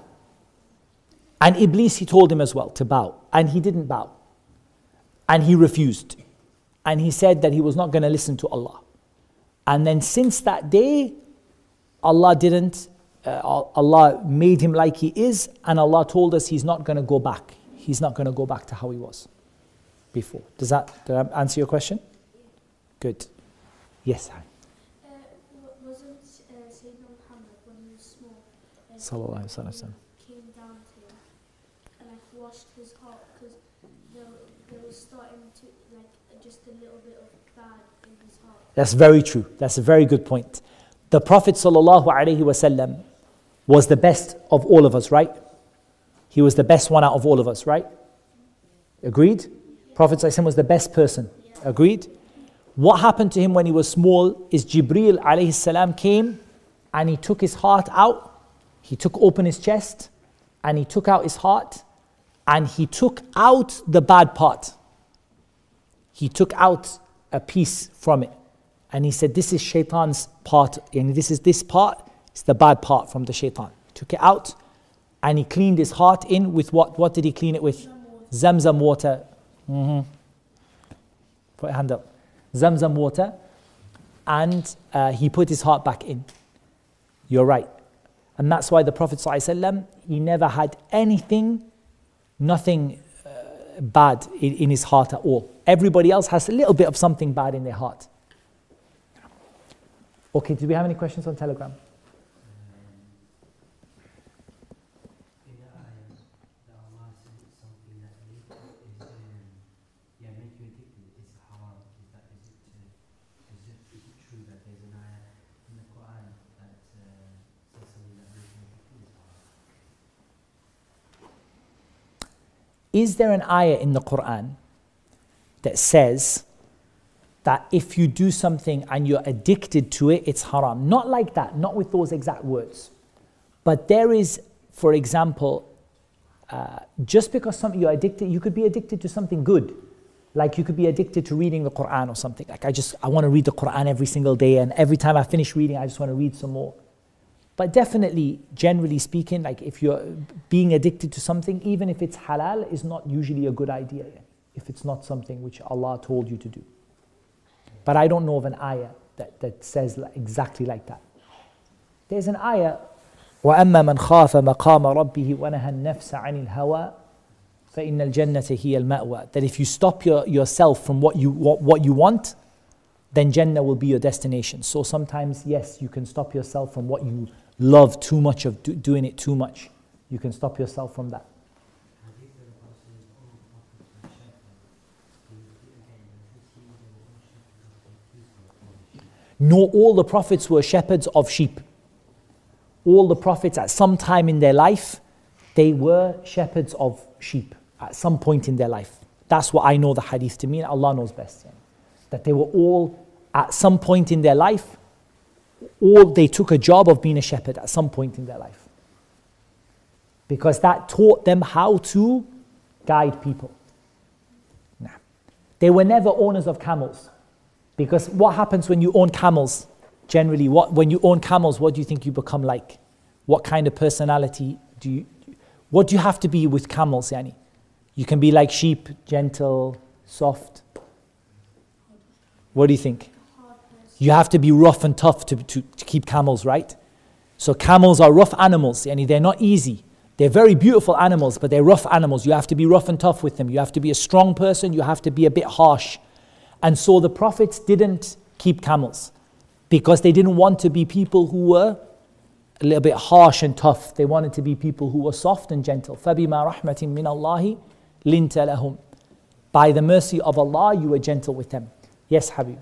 And Iblis, he told him as well to bow. And he didn't bow. And he refused. And he said that he was not going to listen to Allah. And then since that day, Allah didn't, uh, Allah made him like he is, and Allah told us he's not going to go back. He's not going to go back to how he was before. Does that, did that answer your question? Good. Yes, Han. Uh, wa- wasn't uh, Sayyidina Muhammad when he was small? Uh, Sallallahu Alaihi Wasallam. Came down to him and like washed his heart because there, there was starting to like just a little bit of bad in his heart. That's very true. That's a very good point. The Prophet sallallahu alaihi wasallam was the best of all of us, right? He was the best one out of all of us, right? Agreed? Prophet sallallahu alaihi wasallam was the best person. Agreed? What happened to him when he was small is Jibreel alayhi salam came and he took his heart out. He took open his chest and he took out his heart and he took out the bad part. He took out a piece from it. And he said, this is shaitan's part. And this is this part. It's the bad part from the shaitan. Took it out and he cleaned his heart in with what? What did he clean it with? Zamzam water. Mm-hmm. Put your hand up. Zamzam water. And uh, he put his heart back in. You're right. And that's why the Prophet ﷺ, he never had anything, nothing uh, bad in, in his heart at all. Everybody else has a little bit of something bad in their heart. Okay, do we have any questions on Telegram? Is there an ayah in the Quran that says that if you do something and you're addicted to it, it's haram? Not like that, not with those exact words. But there is, for example, uh, just because something you're addicted, you could be addicted to something good. Like you could be addicted to reading the Quran or something. Like I just, I want to read the Quran every single day, and every time I finish reading, I just want to read some more. But definitely, generally speaking, like if you're being addicted to something, even if it's halal, is not usually a good idea if it's not something which Allah told you to do. But I don't know of an ayah that, that says exactly like that. There's an ayah, وَأَمَّا مَنْ خَافَ مَقَامَ رَبِّهِ وَنَهَى النَّفْسَ عَنِ الْهَوَىٰ فَإِنَّ الْجَنَّةَ هِيَ الْمَأْوَىٰ. That if you stop your, yourself from what you, what, what you want, then Jannah will be your destination. So sometimes, yes, you can stop yourself from what you love too much of, do, doing it too much. You can stop yourself from that. No, all the prophets were shepherds of sheep. All the prophets at some time in their life, they were shepherds of sheep at some point in their life. That's what I know the hadith to mean. Allah knows best. Yeah. That they were all at some point in their life, or they took a job of being a shepherd at some point in their life. Because that taught them how to guide people. Nah. They were never owners of camels. Because what happens when you own camels? Generally, what when you own camels, what do you think you become like? What kind of personality do you, what do you have to be with camels, Yani? You can be like sheep, gentle, soft. What do you think? You have to be rough and tough to, to, to keep camels, right? So camels are rough animals, and they're not easy. They're very beautiful animals, but they're rough animals. You have to be rough and tough with them. You have to be a strong person. You have to be a bit harsh. And so the prophets didn't keep camels because they didn't want to be people who were a little bit harsh and tough. They wanted to be people who were soft and gentle. فَبِمَا رَحْمَةٍ مِّنَ اللَّهِ لِنْتَ لَهُمْ. By the mercy of Allah, you were gentle with them. Yes, Habib.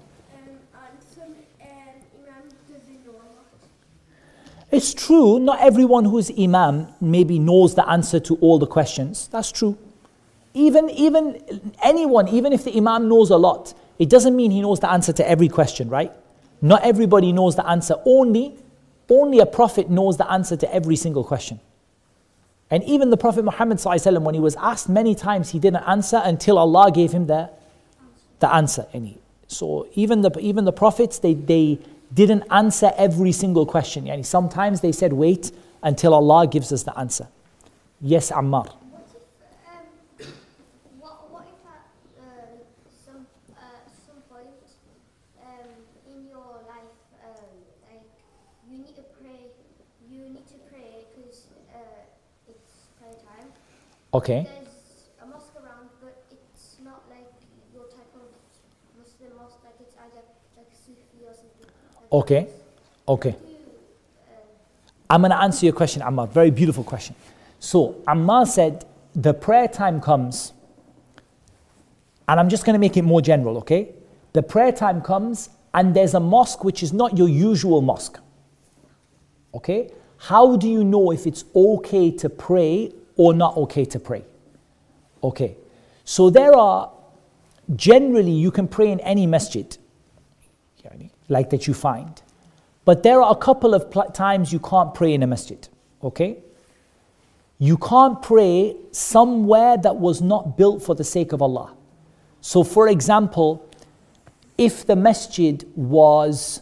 It's true, not everyone who's imam maybe knows the answer to all the questions. That's true. Even, even anyone, even if the imam knows a lot, it doesn't mean he knows the answer to every question, right? Not everybody knows the answer. Only, only a prophet knows the answer to every single question. And even the Prophet Muhammad sallallahu alaihi wasallam, when he was asked many times, he didn't answer until Allah gave him the, the answer. And he, so even the even the prophets, they they didn't answer every single question. Yani sometimes they said, wait until Allah gives us the answer. Yes, Ammar. What if, um, what, what if at um, some, uh, some point um, in your life, um, like you need to pray, you need to pray because uh, it's prayer time. Okay. There's a mosque around, but it's not like your type of Muslim mosque, like it's either like Sufi or something. Okay, okay. I'm going to answer your question, Ammar. Very beautiful question. So, Ammar said, the prayer time comes, and I'm just going to make it more general, okay? The prayer time comes and there's a mosque which is not your usual mosque. Okay? How do you know if it's okay to pray or not okay to pray? Okay. So there are, generally you can pray in any masjid, like that you find. But there are a couple of pl- times you can't pray in a masjid. Okay? You can't pray somewhere that was not built for the sake of Allah. So for example, if the masjid was,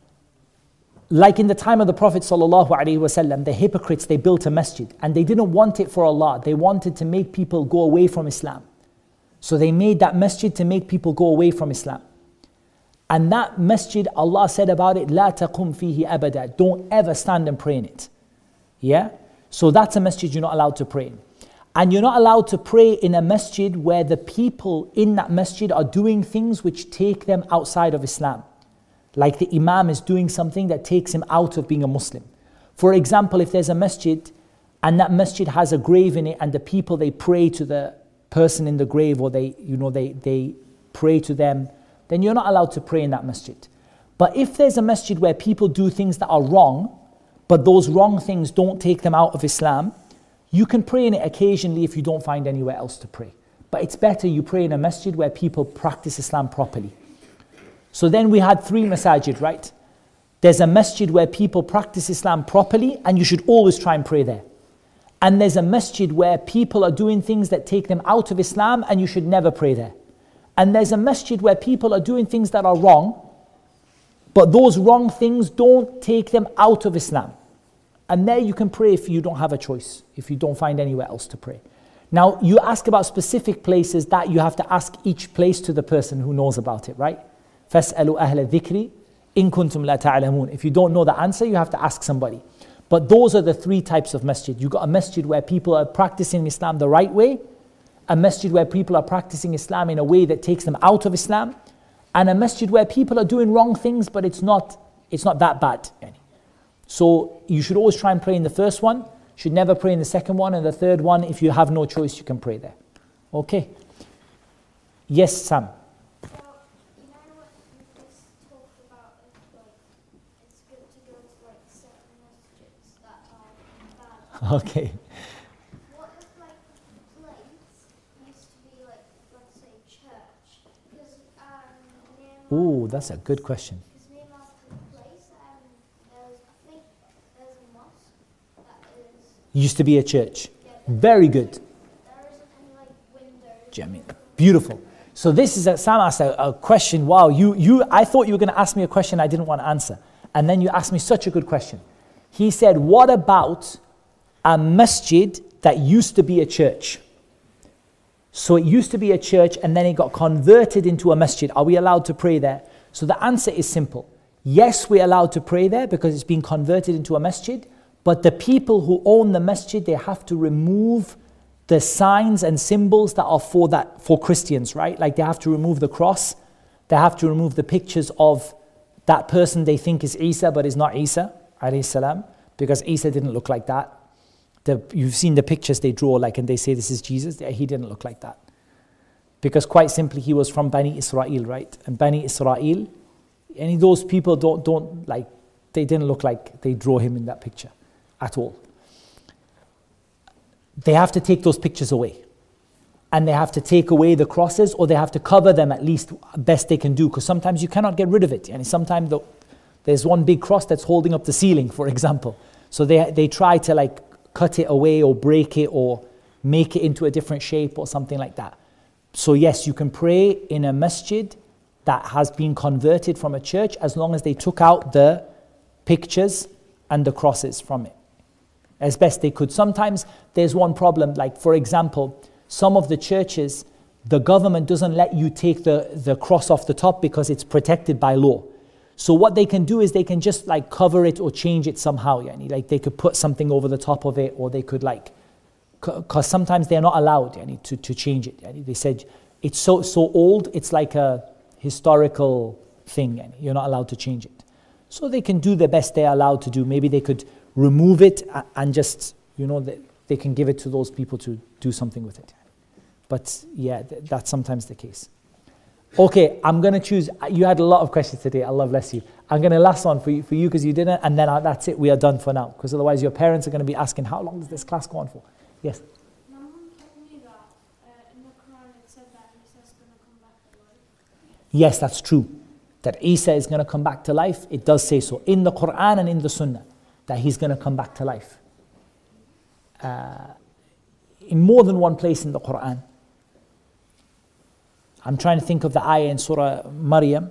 like in the time of the Prophet ﷺ, the hypocrites, they built a masjid and they didn't want it for Allah. They wanted to make people go away from Islam. So they made that masjid to make people go away from Islam. And that masjid, Allah said about it, لا تقم فيه أبدا. Don't ever stand and pray in it. Yeah? So that's a masjid you're not allowed to pray in. And you're not allowed to pray in a masjid where the people in that masjid are doing things which take them outside of Islam. Like the imam is doing something that takes him out of being a Muslim. For example, if there's a masjid and that masjid has a grave in it and the people, they pray to the person in the grave, or they, you know, they, they pray to them, then you're not allowed to pray in that masjid. But if there's a masjid where people do things that are wrong, but those wrong things don't take them out of Islam, you can pray in it occasionally if you don't find anywhere else to pray. But it's better you pray in a masjid where people practice Islam properly. So then we had three masajid, right? There's a masjid where people practice Islam properly and you should always try and pray there. And there's a masjid where people are doing things that take them out of Islam and you should never pray there. And there's a masjid where people are doing things that are wrong, but those wrong things don't take them out of Islam. And there you can pray if you don't have a choice, if you don't find anywhere else to pray. Now, you ask about specific places, that you have to ask each place to the person who knows about it, right? فَاسْأَلُوا أَهْلَ الذِّكْرِ إِن كُنْتُمْ لَا تَعْلَمُونَ. If you don't know the answer, you have to ask somebody. But those are the three types of masjid. You've got a masjid where people are practicing Islam the right way, a masjid where people are practicing Islam in a way that takes them out of Islam, and a masjid where people are doing wrong things, but it's not, it's not that bad. So you should always try and pray in the first one, should never pray in the second one, and the third one, if you have no choice, you can pray there. Okay. Yes, Sam. So, you know what you just talked about, if, like, it's good to go to like certain masjids that are bad. Okay. What if like the place used to be like, let's say, church? Because um, near my Ooh, that's a good question. Because near my place, um, there's, I think there's a mosque that is, Used to be a church. yeah, there, Very good. there isn't any like windows. Jamil. Beautiful. So this is a, Sam asked a, a question. Wow, you, you, I thought you were going to ask me a question I didn't want to answer. And then you asked me such a good question. He said, what about a masjid that used to be a church? So it used to be a church and then it got converted into a masjid. Are we allowed to pray there? So the answer is simple. Yes, we're allowed to pray there because it's been converted into a masjid. But the people who own the masjid, they have to remove the signs and symbols that are for that, for Christians, right? Like they have to remove the cross. They have to remove the pictures of that person they think is Isa, but is not Isa, alayhi salam, because Isa didn't look like that. The, you've seen the pictures they draw, like, and they say this is Jesus. He didn't look like that. Because quite simply, he was from Bani Israel, right? And Bani Israel, and those people don't, don't like, they didn't look like they draw him in that picture at all. They have to take those pictures away. And they have to take away the crosses, or they have to cover them at least best they can do, because sometimes you cannot get rid of it. And sometimes the, there's one big cross that's holding up the ceiling, for example. So they they try to like cut it away or break it or make it into a different shape or something like that. So yes, you can pray in a masjid that has been converted from a church as long as they took out the pictures and the crosses from it as best they could. Sometimes there's one problem, like for example, some of the churches, the government doesn't let you take the, the cross off the top because it's protected by law. So what they can do is they can just like cover it or change it somehow. Yani. Like they could put something over the top of it, or they could like, because sometimes they're not allowed yani, to, to change it. Yani. They said it's so so old, it's like a historical thing. Yani. You're not allowed to change it. So they can do the best they're allowed to do. Maybe they could remove it and just, you know, they, they can give it to those people to do something with it. But yeah, th- that's sometimes the case. Okay, I'm going to choose. You had a lot of questions today. Allah bless you. I'm going to last one for you for you because you didn't, and then I, that's it. We are done for now. Because otherwise, your parents are going to be asking, how long does this class go on for? Yes. My mum told me that uh, in the Quran it said that Isa's going to come back to life. Yes, that's true. That Isa is going to come back to life. It does say so in the Quran and in the Sunnah that he's going to come back to life. Uh, in more than one place in the Quran. I'm trying to think of the ayah in Surah Maryam.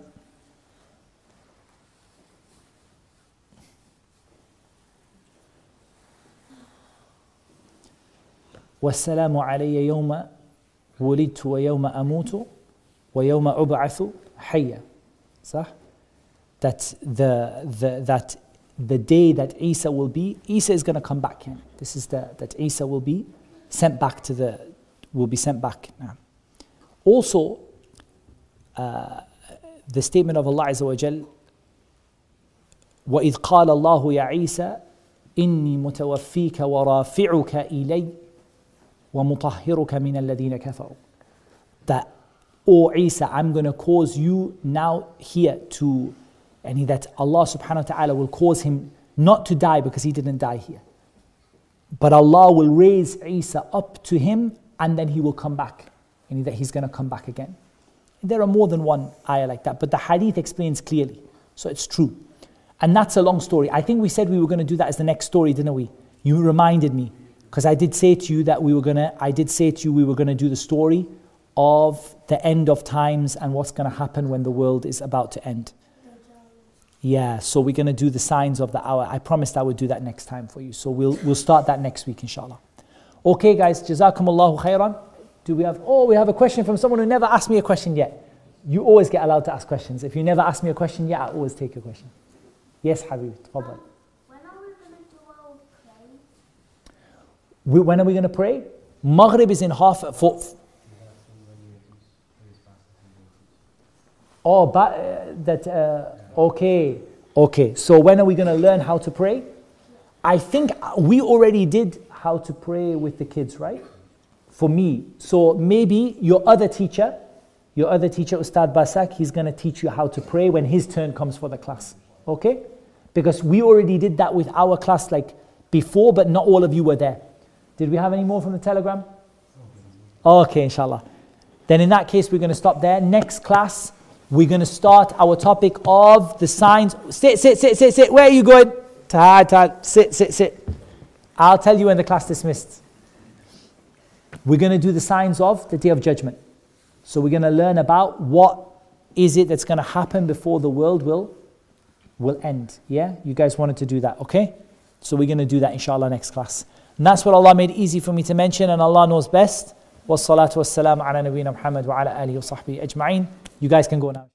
وَالسَّلَامُ عَلَيَّ يَوْمَ وُلِدْتُ وَيَوْمَ أَمُوتُ وَيَوْمَ أُبْعَثُ حَيًّا. صح? That the, the, that the day that Isa will be, Isa is going to come back here. This is the, that Isa will be sent back to the, will be sent back now. Also, uh, the statement of Allah Azza wa Jal, وَإِذْ قَالَ اللَّهُ يَا عِيسَى إِنِّي مُتَوَفِّيكَ وَرَافِعُكَ إِلَيَّ وَمُطَهِّرُكَ مِنَ الَّذِينَ كَفَرُوا. That, O Isa, I'm going to cause you now here to, and that Allah subhanahu wa ta'ala will cause him not to die because he didn't die here. But Allah will raise Isa up to him and then he will come back. And that he's going to come back again. There are more than one ayah like that, but the hadith explains clearly. So it's true. And that's a long story. I think we said we were going to do that as the next story, didn't we? You reminded me. Because I did say to you that we were going to, I did say to you we were going to do the story of the end of times and what's going to happen when the world is about to end. Yeah, so we're going to do the signs of the hour. I promised I would do that next time for you. So we'll we'll start that next week, inshallah. Okay, guys, Jazakumullahu khairan. Do we have, oh, we have a question from someone who never asked me a question yet. You always get allowed to ask questions. If you never ask me a question yet, I always take a question. Yes, Habib, tafadhal. When are we going to do our prayer? We, when are we going to pray? Maghrib is in half, for, oh, but, uh, that, uh, okay, okay. So when are we going to learn how to pray? I think we already did how to pray with the kids, right? For me. So maybe your other teacher, your other teacher, Ustad Basak, he's going to teach you how to pray when his turn comes for the class. Okay? Because we already did that with our class like before, but not all of you were there. Did we have any more from the Telegram? Okay, inshallah. Then in that case, we're going to stop there. Next class, we're going to start our topic of the signs. Sit, sit, sit, sit, sit. Where are you going? Ta, ta, sit, sit, sit. I'll tell you when the class dismissed. We're going to do the signs of the Day of Judgment. So we're going to learn about what is it that's going to happen before the world will, will end. Yeah? You guys wanted to do that, okay? So we're going to do that inshallah next class. And that's what Allah made easy for me to mention, and Allah knows best. Wassalatu wassalamu ala nabiyyina Muhammad wa ala alihi wa sahbihi ajma'in. You guys can go now.